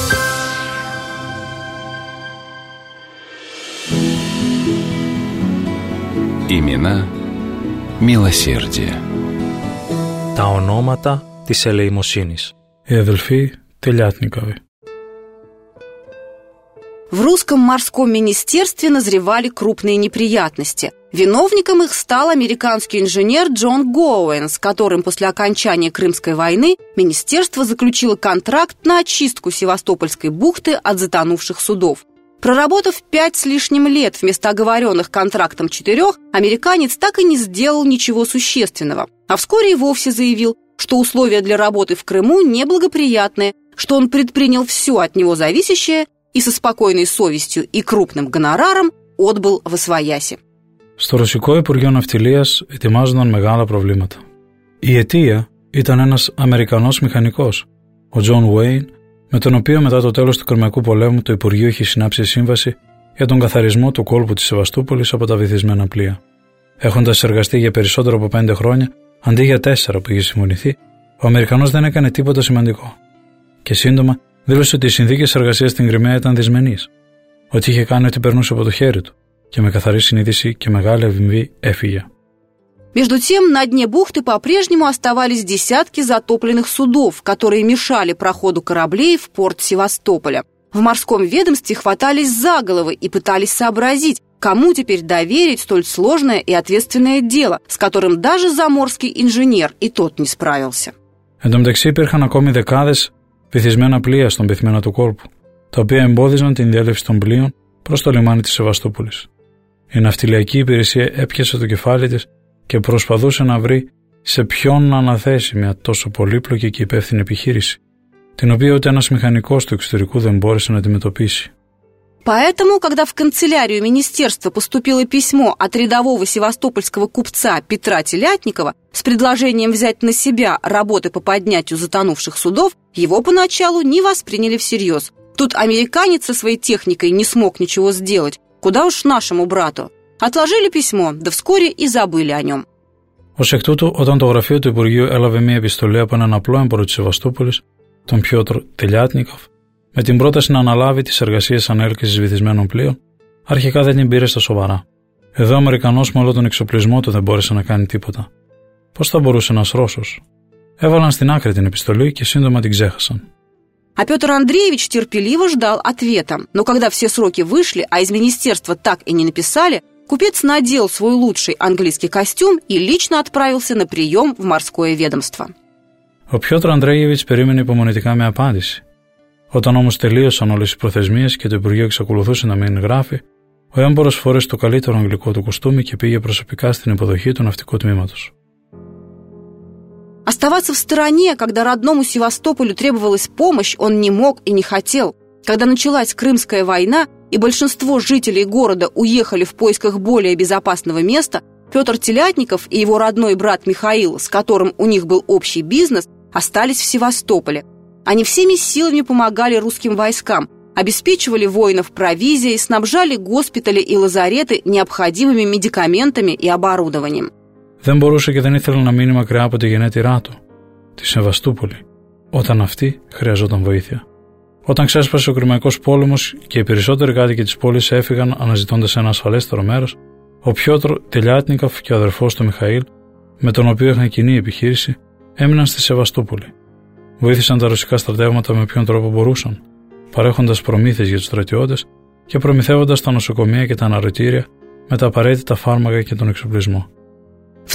Имена μилосердия. Τα ονόματα της ελεημοσύνης. Οι αδελφοί Τελιάτνικαβοι. В русском морском министерстве назревали крупные неприятности. Виновником их стал американский инженер Джон Гоуэн, с которым после окончания Крымской войны министерство заключило контракт на очистку Севастопольской бухты от затонувших судов. Проработав 5 с лишним лет вместо оговоренных контрактом 4, американец так и не сделал ничего существенного, а вскоре и вовсе заявил, что условия для работы в Крыму неблагоприятные, что он предпринял все от него зависящее и со спокойной совестью и крупным гонораром отбыл восвояси. Στο Ρωσικό Υπουργείο Ναυτιλίας ετοιμάζονταν μεγάλα προβλήματα. Η αιτία ήταν ένας Αμερικανός μηχανικός, ο Τζον Βέιν, με τον οποίο μετά το τέλος του Κρημαϊκού Πολέμου το Υπουργείο είχε συνάψει σύμβαση για τον καθαρισμό του κόλπου της Σεβαστούπολης από τα βυθισμένα πλοία. Έχοντας εργαστεί για περισσότερο από 5 χρόνια, αντί για 4 που είχε συμφωνηθεί, ο Αμερικανός δεν έκανε τίποτα σημαντικό. Και σύντομα δήλωσε ότι οι συνθήκες εργασίας στην Κριμαία ήταν δυσμενείς, ότι είχε κάνει ό,τι περνούσε από το χέρι του και με καθαρή συνείδηση και μεγάλη αμοιβή έφυγε. Между тем, на дне бухты по-прежнему оставались десятки затопленных судов, которые мешали проходу кораблей в порт Севастополя. В морском ведомстве хватались за головы и пытались сообразить, кому теперь доверить столь сложное и ответственное дело, с которым даже заморский инженер и тот не справился. Εν τω μεταξύ υπήρχαν ακόμη δεκάδες βυθισμένα πλοία στον πυθμένα του κόλπου, τα οποία εμπόδιζαν την διέλευση των πλοίων προς το λιμάνι της Σεβαστούπολης. Η ναυτιλιακή υπηρεσία έπιασε το κεφάλι της και προσπαθούσε να βρει σε ποιον να αναθέσει μια τόσο πολύπλοκη και υπεύθυνη επιχείρηση, την οποία ούτε ένας μηχανικός του εξωτερικού δεν μπόρεσε να αντιμετωπίσει. Поэтому, когда в канцелярию министерства поступило письмо от рядового севастопольского купца Петра Телятникова с предложением взять на себя работы по поднятию затонувших судов, его поначалу не восприняли всерьез. Тут американец со своей техникой не смог ничего сделать. Куда уж нашему брату? Отложили письмо, да вскоре и забыли о нем. Ως εκ τούτου, όταν το γραφείο του Υπουργείου έλαβε μια επιστολή από έναν απλό έμπορο της Σεβαστούπολης, τον Πιότρ Τελιάτνικοφ, με την πρόταση να αναλάβει τις εργασίες ανέλκυσης βυθισμένων πλοίων, αρχικά δεν την πήρε στα σοβαρά. Εδώ ο Αμερικανός με όλο τον εξοπλισμό του δεν μπόρεσε να κάνει τίποτα. Πώς θα μπορούσε ένας Ρώσος? Έβαλαν στην άκρη την επιστολή και σύντομα την ξέχασαν. А Петр Андреевич терпеливо ждал ответа. Но когда все сроки вышли, а из министерства так и не написали, купец надел свой лучший английский костюм и лично отправился на прием в морское ведомство. Ο Πιότρ Αντρέγεβιτς περίμενε υπομονετικά με απάντηση. Όταν όμως τελείωσαν όλες οι προθεσμίες και το Υπουργείο εξακολουθούσε να μην γράφει, ο έμπορος φόρεσε το καλύτερο αγγλικό του κοστούμι και πήγε προσωπικά στην υποδοχή του ναυτικού τμήματος. Оставаться в стороне, когда родному Севастополю требовалась помощь, он не мог и не хотел. Когда началась Крымская война, и большинство жителей города уехали в поисках более безопасного места, Петр Телятников и его родной брат Михаил, с которым у них был общий бизнес, остались в Севастополе. Они всеми силами помогали русским войскам, обеспечивали воинов провизией, снабжали госпитали и лазареты необходимыми медикаментами и оборудованием. Δεν μπορούσε και δεν ήθελε να μείνει μακριά από τη γενέτειρά του, τη Σεβαστούπολη, όταν αυτή χρειαζόταν βοήθεια. Όταν ξέσπασε ο Κρημαϊκός Πόλεμος και οι περισσότεροι κάτοικοι της πόλης έφυγαν αναζητώντας ένα ασφαλέστερο μέρος, ο Πιότρ Τελιάτνικοφ και ο αδερφός του Μιχαήλ, με τον οποίο είχαν κοινή επιχείρηση, έμειναν στη Σεβαστούπολη. Βοήθησαν τα ρωσικά στρατεύματα με ποιον τρόπο μπορούσαν, παρέχοντας προμήθειες για τους стратιώτες και προμηθεύοντας τα νοσοκομεία και τα αναρρωτήρια με τα απαραίτητα φάρμακα και τον εξοπλισμό. В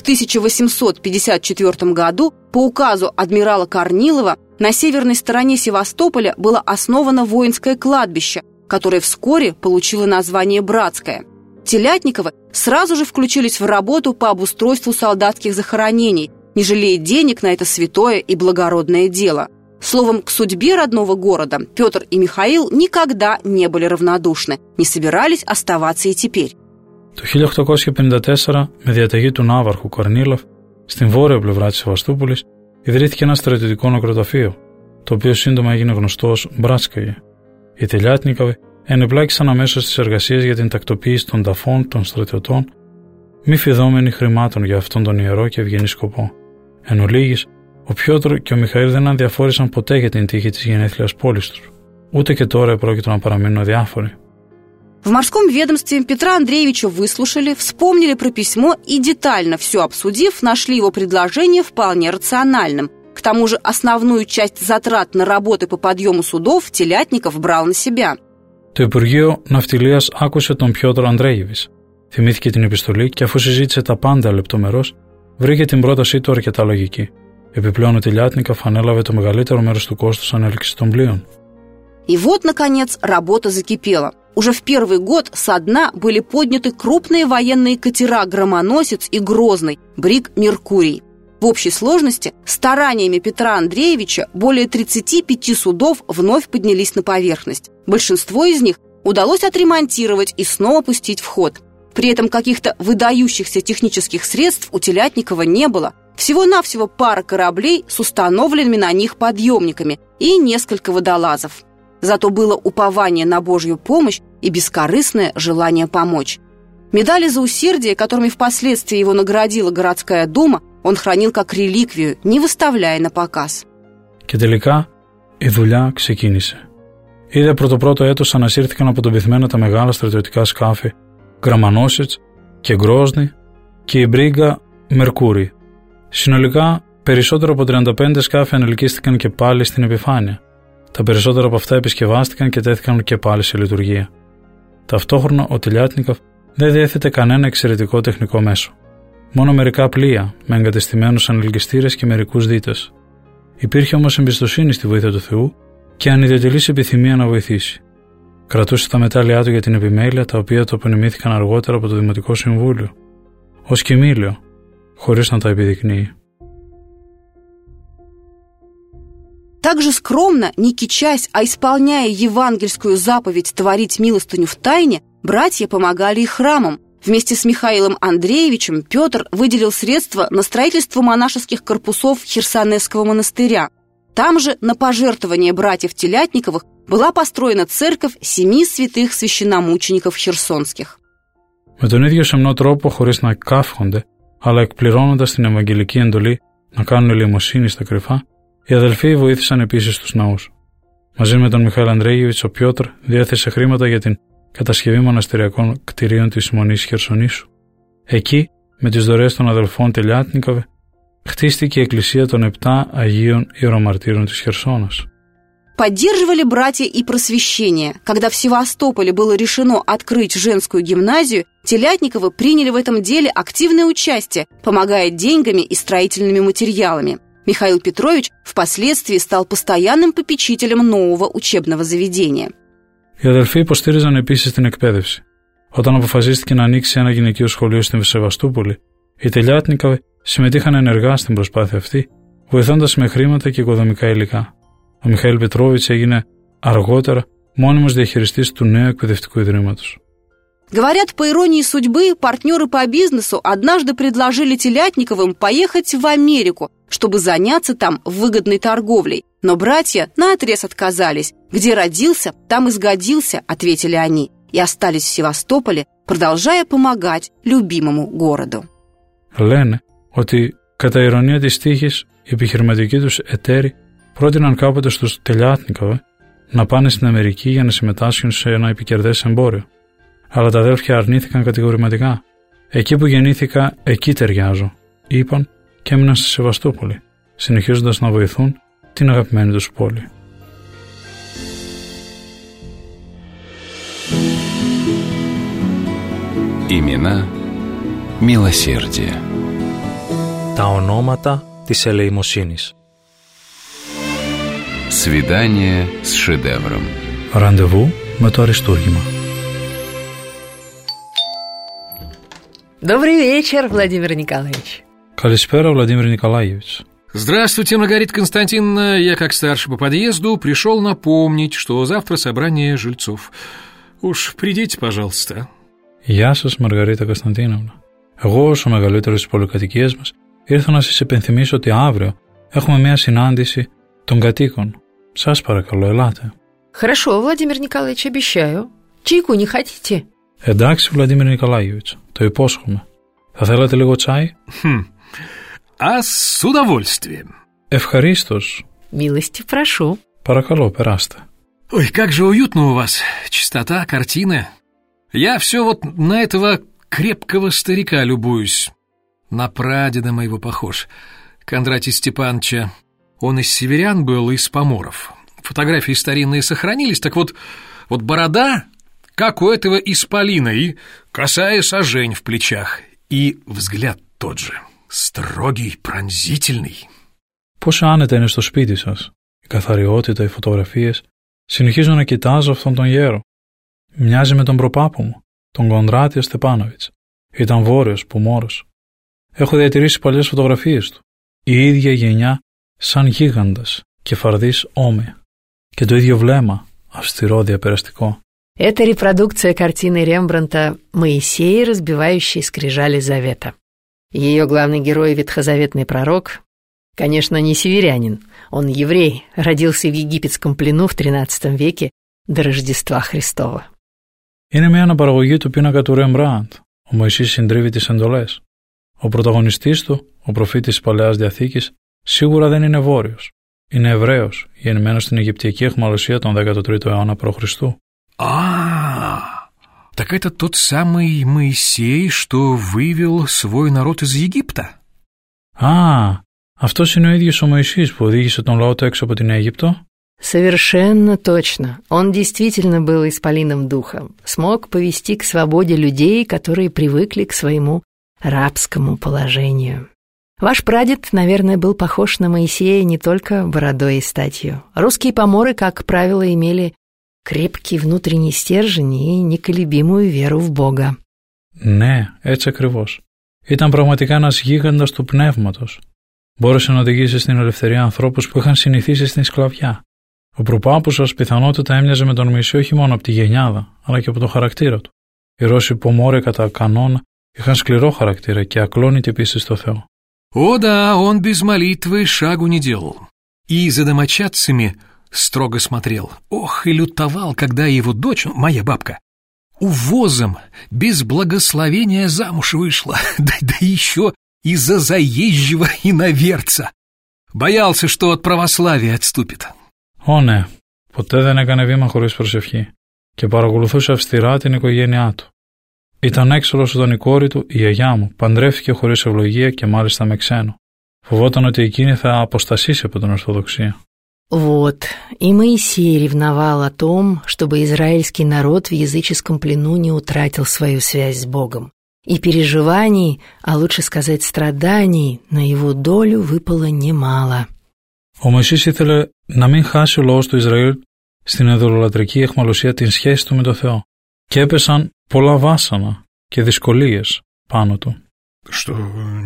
1854 году по указу адмирала Корнилова на северной стороне Севастополя было основано воинское кладбище, которое вскоре получило название Братское. Телятниковы сразу же включились в работу по обустройству солдатских захоронений, не жалея денег на это святое и благородное дело. Словом, к судьбе родного города Петр и Михаил никогда не были равнодушны, не собирались оставаться и теперь. Το 1854, με διαταγή του Ναύαρχου Κορνίλοφ, στην βόρεια πλευρά της Σεβαστούπολης, ιδρύθηκε ένα στρατιωτικό νεκροταφείο, το οποίο σύντομα έγινε γνωστό ως Μπράτσκαγε. Οι Τελιάτνικοβοι ενεπλάκησαν αμέσως στις εργασίες για την τακτοποίηση των ταφών των στρατιωτών, μη φιδόμενοι χρημάτων για αυτόν τον ιερό και ευγενή σκοπό. Εν ολίγης, ο Πιότρ και ο Μιχαήλ δεν αδιαφόρησαν ποτέ για την τύχη της γενέθλιας πόλης τους, ούτε και τώρα επρόκειτο να παραμείνουν αδιάφοροι. В морском ведомстве Петра Андреевича выслушали, вспомнили про письмо и, детально все обсудив, нашли его предложение вполне рациональным. К тому же основную часть затрат на работы по подъему судов Телятников брал на себя. Το Υπουργείο Ναυτιλίας άκουσε τον Πιότρ Αντρέγεβιτς. Θυμήθηκε την επιστολή και αφού συζήτησε τα πάντα λεπτομερώς, βρήκε την πρότασή του αρκετά λογική. Επιπλέον ο Τελιάτνικοφ ανέλαβε το μεγαλύτερο μέρος του κόστους ανέλκυσης των πλοίων. И вот, наконец, работа закипела. Уже в первый год со дна были подняты крупные военные катера «Громоносец» и «Грозный», бриг «Меркурий». В общей сложности стараниями Петра Андреевича более 35 судов вновь поднялись на поверхность. Большинство из них удалось отремонтировать и снова пустить в ход. При этом каких-то выдающихся технических средств у Телятникова не было. Всего-навсего пара кораблей с установленными на них подъемниками и несколько водолазов. Зато было упование на Божью помощь и бескорыстное желание помочь. Медали за усердие, которыми впоследствии его наградила городская дума, он хранил как реликвию, не выставляя на показ. Και τελικά η δουλειά ξεκίνησε. Ήδη πρώτο έτος ανασύρθηκαν από τον πυθμένα τα μεγάλα στρατιωτικά σκάφη Γκραμανόσιτς και Γκρόσνη και η μπρίγκα Μερκούρι. Συνολικά, περισσότερο από 35 σκάφη ανελκύστηκαν και πάλι στην επιφάνεια. Τα περισσότερα από αυτά επισκευάστηκαν και τέθηκαν και πάλι σε λειτουργία. Ταυτόχρονα, ο Τελιάτνικοφ δεν διέθετε κανένα εξαιρετικό τεχνικό μέσο. Μόνο μερικά πλοία με εγκατεστημένους ανελκυστήρες και μερικούς δίτες. Υπήρχε όμως εμπιστοσύνη στη βοήθεια του Θεού και ανιδιοτελής επιθυμία να βοηθήσει. Κρατούσε τα μετάλλια του για την επιμέλεια, τα οποία το απονεμήθηκαν αργότερα από το Δημοτικό Συμβούλιο, ως κοιμήλιο, χωρίς να τα επιδεικνύει. Также скромно, не кичась, а исполняя евангельскую заповедь творить милостыню в тайне, братья помогали и храмам. Вместе с Михаилом Андреевичем Петр выделил средства на строительство монашеских корпусов Херсонесского монастыря. Там же на пожертвование братьев Телятниковых была построена церковь 7 святых священномучеников херсонских. Με τον ίδιο σεμνό τρόπο, χωρίς να καύχονται, αλλά εκπληρώνοντας την ευαγγελική εντολή να κάνουν ελεημοσύνη στα κρυφά, οι αδελφοί βοήθησαν επίσης τους ναούς. Μαζί με τον Μιχαήλ Ανδρέγιεβιτς, ο Πιότρ διέθεσε χρήματα για την κατασκευή μοναστηριακών κτηρίων της Μονής Χερσονήσου. Εκεί, με τις δωρεές των αδελφών Τελιάτνικοβ, χτίστηκε η εκκλησία των 7 Αγίων Ιερομαρτύρων της Χερσόνας. Поддерживали братья и просвещение. Когда в Севастополе было решено открыть женскую гимназию, Телятниковы приняли в этом деле активное участие, помогая деньгами и строительными материалами. Михаил Петрович впоследствии стал постоянным попечителем нового учебного заведения. Οι αδελφοί υποστήριζαν επίσης την εκπαίδευση. Όταν αποφασίστηκε να ανοίξει ένα γυναικείο σχολείο στην Σεβαστούπολη, οι Τελιάτνικοβ συμμετείχαν ενεργά στην προσπάθεια αυτή, βοηθώντας με χρήματα και οικοδομικά υλικά. Ο Μιχαήλ Πετρόβιτς έγινε αργότερα μόνιμος διαχειριστής του νέου εκπαιδευτικού ιδρύματος. Говорят, по иронии судьбы, партнеры по бизнесу однажды предложили Телятниковым поехать в Америку, чтобы заняться там выгодной торговлей. Но братья наотрез отказались. Где родился, там и сгодился, ответили они, и остались в Севастополе, продолжая помогать любимому городу. Λένε ότι κατά ηρωνία της τύχης οι επιχειρηματικοί τους εταίροι πρότειναν κάποτε στους Τελιάτνικοβ να πάνε στην Αμερική για να συμμετάσχουν σε ένα επικερδές εμπόριο. Αλλά τα αδέλφια αρνήθηκαν κατηγορηματικά. Εκεί που γεννήθηκα, εκεί ταιριάζω, είπαν και έμειναν στη Σεβαστούπολη, συνεχίζοντας να βοηθούν την αγαπημένη τους πόλη. Имена μилосердия. Τα ονόματα της ελεημοσύνης. Свидание с шедевром. Ραντεβού με το αριστούργημα. Добрый вечер, Владимир Николаевич. Καλησπέρα, Владимир Николаевич. Здравствуйте, Маргарита Константиновна. Я, как старший по подъезду, пришел напомнить, что завтра собрание жильцов. Уж придите, пожалуйста. Γεια σας, Μαργαρίτα Κωνσταντίνοβνα. Εγώ, ως ο μεγαλύτερος της πολυκατοικίας μας, ήρθα να σας υπενθυμίσω ότι αύριο έχουμε μια συνάντηση των κατοίκων. Σας παρακαλώ, ελάτε. Хорошо, Владимир Николаевич, обещаю. Чайку не хотите? Εντάξει, Βλαντίμιρ Νικολάιεβιτς, το υπόσχομαι. Θα θέλατε λίγο τσάι? А с удовольствием. Ευχαρίστως. Милости прошу. Παρακαλώ, περάστε. Ой, как же уютно у вас. Чистота, картины. Я все вот на этого крепкого старика любуюсь. На прадеда моего похож. Кондратия Степановича. Он из северян был, из поморов. Фотографии старинные сохранились, так вот борода, как у этого исполина, и косая сажень в плечах, и взгляд тот же, строгий, пронзительный. Πόσο άνετα είναι στο σπίτι σας. Η καθαριότητα, οι φωτογραφίες. Συνεχίζω να κοιτάζω αυτόν τον γέρο. Μοιάζει με τον προπάπο μου, τον Κοντράτιο Στεπάνοβιτς. Ήταν βόρειος, πουμόρος. Έχω διατηρήσει παλιές φωτογραφίες του. Η ίδια γενιά, σαν γίγαντας και φαρδής όμοια. Και το ίδιο βλέμμα, αυστηρό, διαπεραστικό. Это репродукция картины Рембрандта «Моисей, разбивающий скрижали завета». Ее главный герой — ветхозаветный пророк, конечно, не северянин, он еврей, родился в египетском плену в XIII веке до Ρождества Χριστова. Είναι μια αναπαραγωγή του πίνακα του Ρεμπραντ. Ο Μωυσής συντρίβει τις εντολές. Ο πρωταγωνιστής του, ο προφήτης της Παλαιάς Διαθήκης, σίγουρα δεν είναι Βόρειος. Είναι Εβραίος, γεννημένος στην Αιγυπτιακή αιχμαλωσία τον 13ο αιώνα π.Χ. Так это тот самый Моисей, что вывел свой народ из Египта? Αυτός είναι ο ίδιος ο Μωυσής που οδήγησε τον λαό του έξω από την Αίγυπτο? Совершенно точно. Он действительно был исполином духа, смог повести к свободе людей, которые привыкли к своему рабскому положению. Ваш прадед, наверное, был похож на Моисея не только бородой и статью. Русские поморы, как правило, имели крепкий внутренний стержень и неколебимую веру в Бога. Ναι, έτσι ακριβώς. Ήταν πραγματικά ένας γίγαντας του πνεύματος. Μπόρεσε να οδηγήσει στην ελευθερία ανθρώπους που είχαν συνηθίσει στην σκλαβιά. Ο προπάπους σας πιθανότατα έμοιαζε με τον Μωυσή όχι μόνο από τη γενιάδα, αλλά και από το χαρακτήρα του. Οι Ρώσοι Πομόροι κατά κανόνα είχαν σκληρό χαρακτήρα και ακλόνητη πίστη στο Θεό. О да, он без молитвы шагу не делал. И за домочадцами строго смотрел. Ох, и лютовал, когда его дочь, моя бабка, увозом без благословения замуж вышла. Да еще из-за заезжего иноверца. Боялся, что от православия отступит. Ναι, ποτέ δεν έκανε βήμα χωρίς προσευχή και παρακολουθούσε αυστηρά την οικογένειά του. Ήταν έξωρος όταν η κόρη του, η γιαγιά μου, παντρεύτηκε χωρίς ευλογία και μάλιστα με ξένο. Φοβόταν ότι εκείνη θα αποστασίσει από την Ορθοδοξία. Вот, и Моисей ревновал о том, чтобы израильский народ в языческом плену не утратил свою связь с Богом. И переживаний, а лучше сказать страданий, на его долю выпало немало. Ο Μωυσής ήθελε να μην χάσει ο λαός του Ισραήλ στην ειδωλολατρική αιχμαλωσία την σχέση του με το Θεό και έπεσαν πολλά βάσανα και δυσκολίες πάνω του. Что,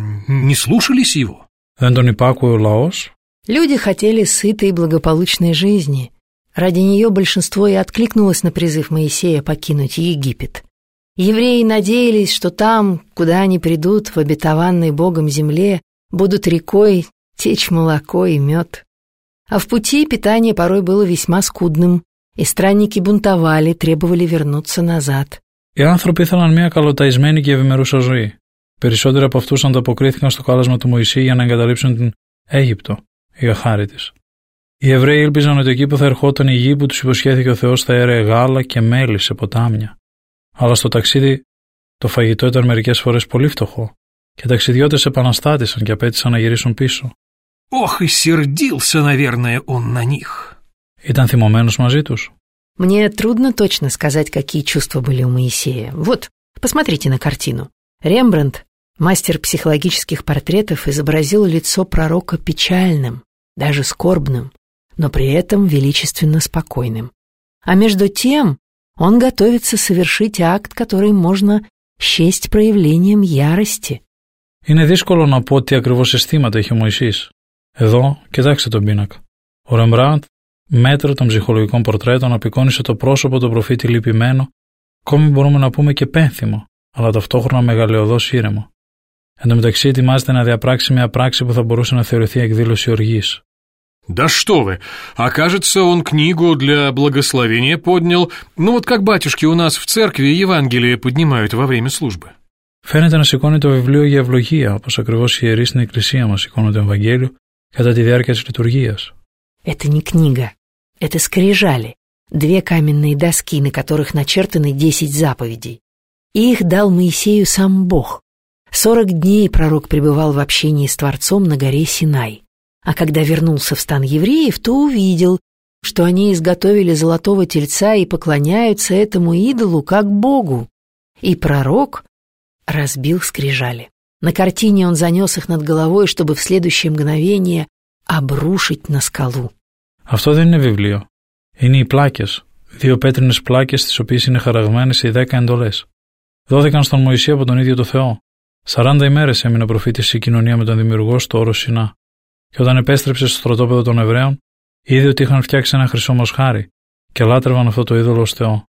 не слушались его? Δεν τον υπάκουε ο λαός? Люди хотели сытой и благополучной жизни. Ради нее большинство и откликнулось на призыв Моисея покинуть Египет. Евреи надеялись, что там, куда они придут, в обетованной Богом земле, будут рекой течь молоко и мед. А в пути питание порой было весьма скудным, и странники бунтовали, требовали вернуться назад. Οι άνθρωποι ήθελαν μια καλοταϊσμένη και ευημερούσα ζωή. Περισσότεροι από αυτούς ανταποκρίθηκαν στο κάλεσμα του Μωυσή για να εγκαταλείψουν την Αίγυπτο, η αχάρη της. Οι Εβραίοι ήλπιζαν ότι εκεί που θα ερχόταν η γη που τους υποσχέθηκε ο Θεός θα έρεε γάλα και μέλι σε ποτάμια. Αλλά στο ταξίδι το φαγητό ήταν μερικές φορές πολύ φτωχό και οι ταξιδιώτες επαναστάτησαν και απέτησαν να γυρίσουν πίσω. Ох, и сердился, наверное, он на них. Ήταν θυμωμένος μαζί τους? Мне трудно точно сказать, какие чувства были у Моисея. Вот, посмотрите на картину. Рембрандт, мастер психологических портретов, изобразил лицо пророка печальным, даже скорбным, но при этом величественно спокойным. А между тем он готовится совершить акт, который можно счесть проявлением ярости. Είναι δύσκολο να πω τι ακριβώς αισθήματα έχει ο Μωυσής. Εδώ, κοιτάξτε τον πίνακα. Ο Ρεμπραντ, μέτρο των ψυχολογικών πορτρέτων, απεικόνισε το πρόσωπο του προφήτη λυπημένο, ακόμη μπορούμε να πούμε και πένθυμο, αλλά ταυτόχρονα μεγαλειωδώς ήρεμο. Εν τω μεταξύ, ετοιμάζεται να διαπράξει μια πράξη που θα μπορούσε να θεωρηθεί εκδήλωση οργής. Да что вы! Окажется, он книгу для благословения поднял, ну вот как батюшки у нас в церкви Евангелие поднимают во время службы. Φαίνεται να σηκώνει το βιβλίο για ευλογία, όπως ακριβώς οι ιερείς στην εκκλησία μας σηκώνουν το Ευαγγέλιο κατά τη διάρκεια της λειτουργίας. Это не книга, это скрижали, две каменные доски, на которых начертаны 10 заповедей. Их дал Моисею сам Бог. 40 дней пророк пребывал в общении с Творцом на горе Синай. А когда вернулся в стан евреев, то увидел, что они изготовили золотого тельца и поклоняются этому идолу как Богу. И пророк разбил скрижали. На картине он занес их над головой, чтобы в следующее мгновение обрушить на скалу. Αυτό δεν είναι βιβλίο. Είναι οι πλάκες, 2 πέτρινες πλάκες στις οποίες είναι χαραγμένες οι 10 εντολές. Δόθηκαν στον Μωυσή από τον ίδιο το Θεό. 40 ημέρες έμεινε ο προφήτης σε κοινωνία με τον Δημιουργό στο όρος Σινά. Και όταν επέστρεψε στο στρατόπεδο των Εβραίων, είδε ότι είχαν φτιάξει ένα χρυσό μοσχάρι και λάτρευαν αυτό το είδωλο ως Θεό.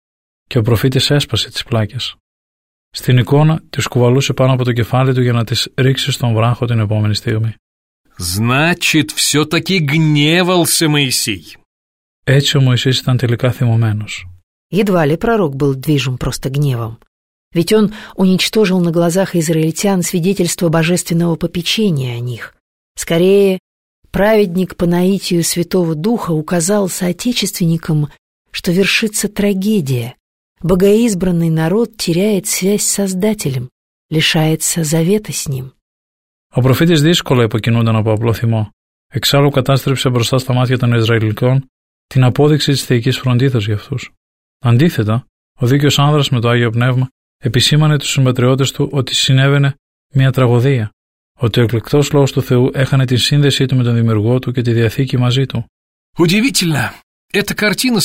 και ο προφήτης έσπασε τις πλάκες. Στην εικόνα τις κουβαλούσε πάνω από το κεφάλι του για να τις ρίξει στον βράχο την επόμενη στιγμή. Значит, все-таки гневался Моисей. Έτσι ο Μωυσής ήταν τελικά θυμωμένος. Едва ли пророк был движим просто гневом. Ведь он уничтожил на глазах израильтян свидетельство божественного попечения о них. Скорее, праведник по наитию Святого Духа указал соотечественникам, что вершится трагедия. Богоизбранный народ теряет связь с Создателем, лишается завета с ним. Ο προφήτης δύσκολα υποκινούνταν από απλό θυμό. Εξάλλου κατάστρεψε μπροστά στα μάτια των Ισραηλιτών την απόδειξη της θεϊκής φροντίδας για αυτούς. Αντίθετα, ο δίκαιος άνδρας με το Άγιο Πνεύμα επισήμανε τους συμπατριώτες του ότι συνέβαινε μια τραγωδία, ότι ο εκλεκτός λόγος του Θεού έχανε την σύνδεσή του με τον Δημιουργό του και τη Διαθήκη μαζί του. Удивительно. Эта картина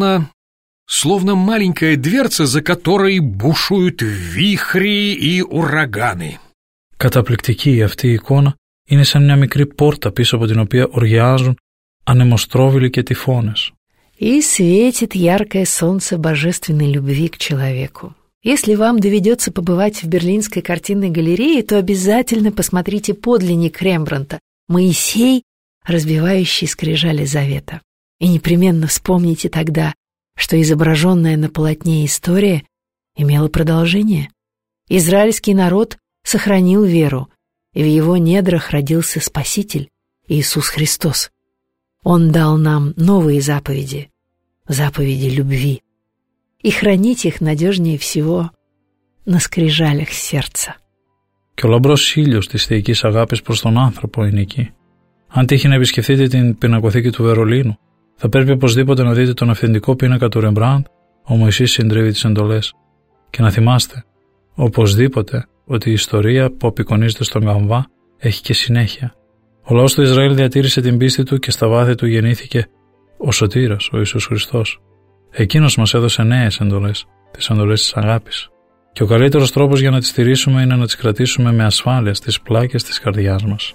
словно маленькая дверца, за которой бушуют вихри и ураганы. Καταπληκτική αυτή η εικόνα είναι σαν μια μικρή πόρτα πίσω από την οποία οργιάζουν ανεμοστρόβιλοι και τυφώνες. И светит яркое солнце божественной любви к человеку. Если вам доведется побывать в Берлинской картинной галерее, то обязательно посмотрите подлинник Рембрандта «Моисей, разбивающий скрижали завета». И непременно вспомните тогда, что изображенная на полотне история имела продолжение. Израильский народ сохранил веру, и в его недрах родился Спаситель, Иисус Христос. Он дал нам новые заповеди, заповеди любви, и хранить их надежнее всего на скрижалях сердца. Και ο λαμπρός ήλιος της θεϊκής αγάπης προς τον άνθρωπο είναι εκεί. Αν τύχει να επισκεφτείτε την πινακοθήκη του Βερολίνου, θα πρέπει οπωσδήποτε να δείτε τον αυθεντικό πίνακα του Ρεμπραντ, ο Μωυσής συντρίβει τις εντολές. Και να θυμάστε, οπωσδήποτε, ότι η ιστορία που απεικονίζεται στον καμβά έχει και συνέχεια. Ο λαός του Ισραήλ διατήρησε την πίστη του και στα βάθη του γεννήθηκε ο Σωτήρας, ο Ιησούς Χριστός. Εκείνος μας έδωσε νέες εντολές, τις εντολές της αγάπης. Και ο καλύτερος τρόπος για να τις στηρίσουμε είναι να τις κρατήσουμε με ασφάλεια στις πλάκες της καρδιάς μας.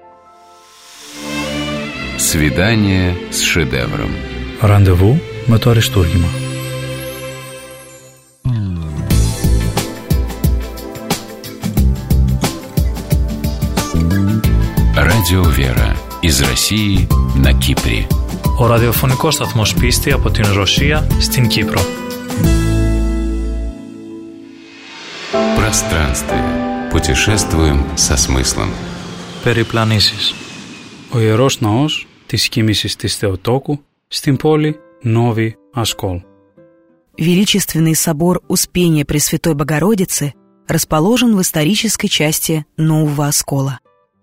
Свидание с шедевром. Ραντεβού με το αριστούργημα. Радио Вера из России на Кипре. Ο ραδιοφωνικός σταθμός Πίστη από την Ρωσία στην Κύπρο. Пространствие. Путешествуем со смыслом. Περιπλανήσεις. Ο Ιερός Ναός της Κοίμησης της Θεοτόκου στην πόλη Новый Оскол. Величественный собор Успения Пресвятой Богородицы расположен в исторической части Нового Оскола.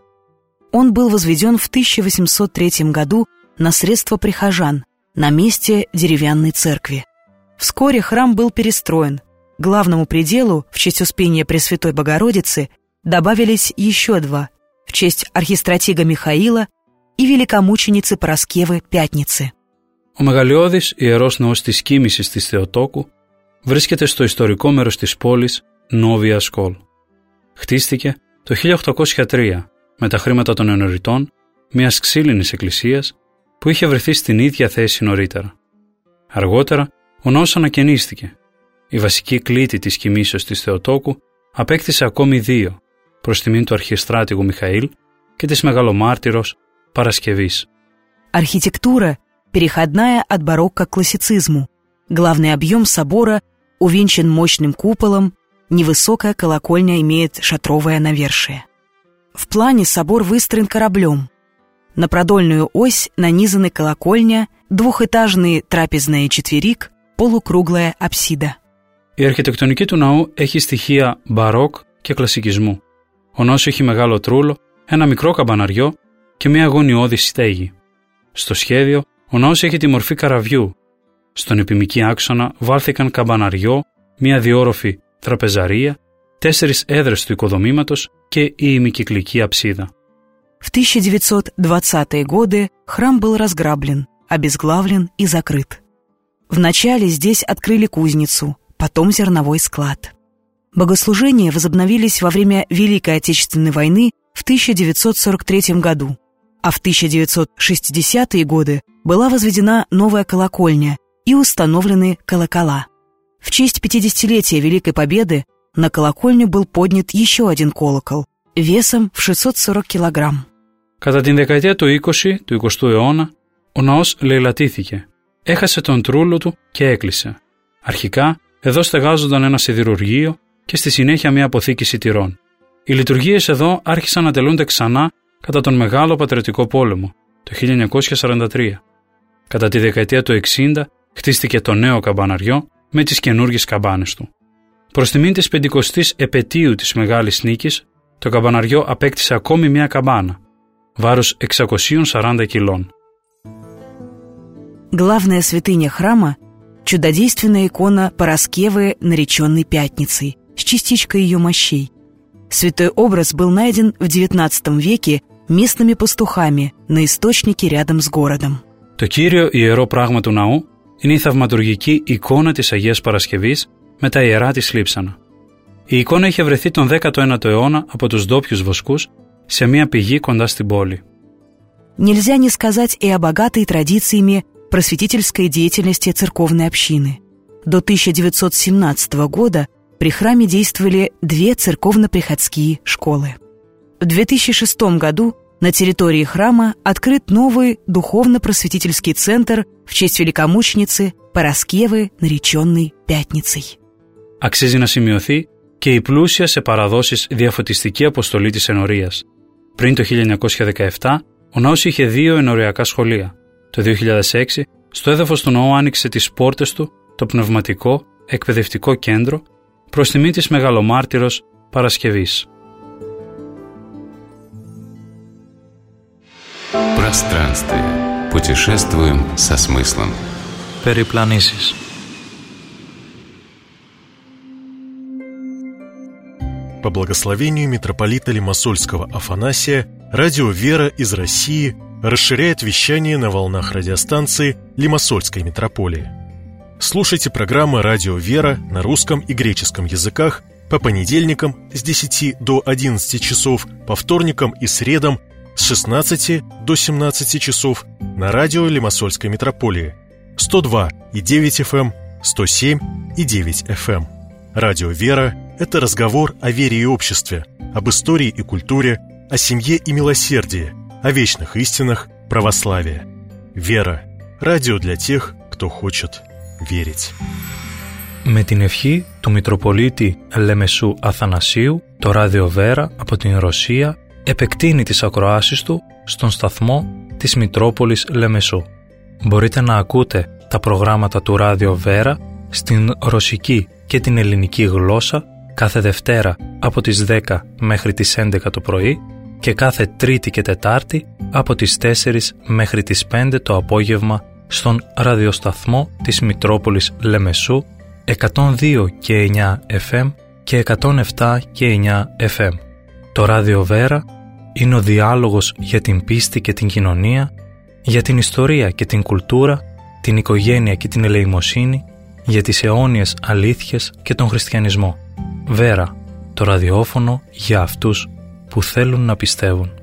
Он был возведен в 1803 году на средства прихожан на месте деревянной церкви. Вскоре храм был перестроен. К главному пределу в честь Успения Пресвятой Богородицы добавились еще два в честь архистратига Михаила и великомученицы Параскевы Пятницы. Ο μεγαλειώδης Ιερός Ναός της Κοίμησης της Θεοτόκου βρίσκεται στο ιστορικό μέρος της πόλης Новый Оскол. Χτίστηκε το 1803 με τα χρήματα των ενωριτών μιας ξύλινης εκκλησίας που είχε βρεθεί στην ίδια θέση νωρίτερα. Αργότερα ο ναός ανακαινίστηκε. Η βασική κλήτη της κοιμήσεως της Θεοτόκου απέκτησε ακόμη δύο, προς τιμήν του αρχιστράτηγου Μιχαήλ και της μεγαλομάρτυρος Παρασκευής. Архитектура, переходная от барокко к классицизму. Главный объем собора увенчан мощным куполом, невысокая колокольня имеет шатровое навершие. В плане собор выстроен кораблем. На продольную ось нанизаны колокольня, двухэтажный трапезный четверик, полукруглая апсида. Η αρχιτεκτονική του ναού έχει στοιχεία μπαρόκ και κλασικισμού. Ο ναός έχει μεγάλο τρούλο, ένα μικρό καμπαναριό και μια γωνιώδη στέγη. Στο σχέδιο, ο ναός έχει τη μορφή καραβιού. Στον επιμική άξονα βάλθηκαν καμπαναριό, μια διόροφη τραπεζαρία, 4 έδρες του οικοδομήματος και η ημικυκλική αψίδα. В 1920-е годы храм был разграблен, обезглавлен и закрыт. Вначале здесь открыли кузницу, потом зерновой склад. Богослужения возобновились во время Великой Отечественной войны в 1943 году, а в 1960-е годы была возведена новая колокольня и установлены колокола. В честь 50-летия Великой Победы на колокольню был поднят еще один колокол весом в 640 килограмм. Κατά την δεκαετία του 20 του 20ου αιώνα, ο ναός λαιλατήθηκε. Έχασε τον τρούλο του και έκλεισε. Αρχικά, εδώ στεγάζονταν ένα σιδηρουργείο και στη συνέχεια μια αποθήκη σιτηρών. Οι λειτουργίες εδώ άρχισαν να τελούνται ξανά κατά τον Μεγάλο Πατριωτικό Πόλεμο, το 1943. Κατά τη δεκαετία του 60 χτίστηκε το νέο καμπαναριό με τις καινούργιες καμπάνες του. Προς τιμήν της 50ης επετείου της Μεγάλης Νίκης, το καμπαναριό απέκτησε ακόμη μια καμπάνα, βάρος 640 κιλών. Главная святыня храма – чудодейственная икона Параскевы, нареченной Пятницей, с частичкой ее мощей. Святой образ был найден в XIX веке местными пастухами на источнике рядом с городом. Το κύριο ιερό πράγμα του ναού είναι η θαυματουργική εικόνα της Αγίας Παρασκευής με τα ιερά της λείψανα. Η εικόνα είχε βρεθεί τον 19ο αιώνα από τους ντόπιους βοσκούς σε μια πηγή κοντά στην πόλη. Нельзя не сказать и о богатой традициями просветительской деятельности церковной общины. До 1917 года при храме действовали 2 церковно-приходские школы. В 2006 году на территории храма открыт новый духовно-просветительский центр в честь великомученицы Параскевы, нареченной Пятницей. Αξίζει να σημειωθεί και η πλούσια σε παραδόσεις διαφωτιστική αποστολή της ενορίας. Πριν το 1917, ο ναός είχε 2 ενοριακά σχολεία. Το 2006, στο έδαφος του ναού άνοιξε τις πόρτες του το πνευματικό εκπαιδευτικό κέντρο προς τιμή της Μεγαλομάρτυρος Παρασκευής. Пространствие. Путешествуем со смыслом. Περιπλανήσεις. По благословению митрополита Лимассольского Афанасия, радио «Вера» из России расширяет вещание на волнах радиостанции Лимассольской митрополии. Слушайте программы «Радио «Вера» на русском и греческом языках по понедельникам с 10 до 11 часов, по вторникам и средам с 16 до 17 часов на радио Лимассольской митрополии 102,9 FM, 107,9 FM. Радио «Вера» — это разговор о вере и обществе, об истории и культуре, о семье и милосердии, о вечных истинах православия. «Вера» — радио для тех, кто хочет верить. Με την ευχή του Μητροπολίτη Λεμεσού Αθανασίου, το ράδιο Βέρα από την Ρωσία επεκτείνει τις ακροάσεις του στον σταθμό της Μητρόπολης Λεμεσού. Μπορείτε να ακούτε τα προγράμματα του ράδιο Βέρα στην ρωσική και την ελληνική γλώσσα κάθε Δευτέρα από τις 10 μέχρι τις 11 το πρωί και κάθε Τρίτη και Τετάρτη από τις 4 μέχρι τις 5 το απόγευμα στον ραδιοσταθμό της Μητρόπολης Λεμεσού 102 και 9 FM και 107 και 9 FM. Το ράδιο Βέρα είναι ο διάλογος για την πίστη και την κοινωνία, για την ιστορία και την κουλτούρα, την οικογένεια και την ελεημοσύνη, για τις αιώνιες αλήθειες και τον χριστιανισμό. Βέρα, το ραδιόφωνο για αυτούς που θέλουν να πιστεύουν.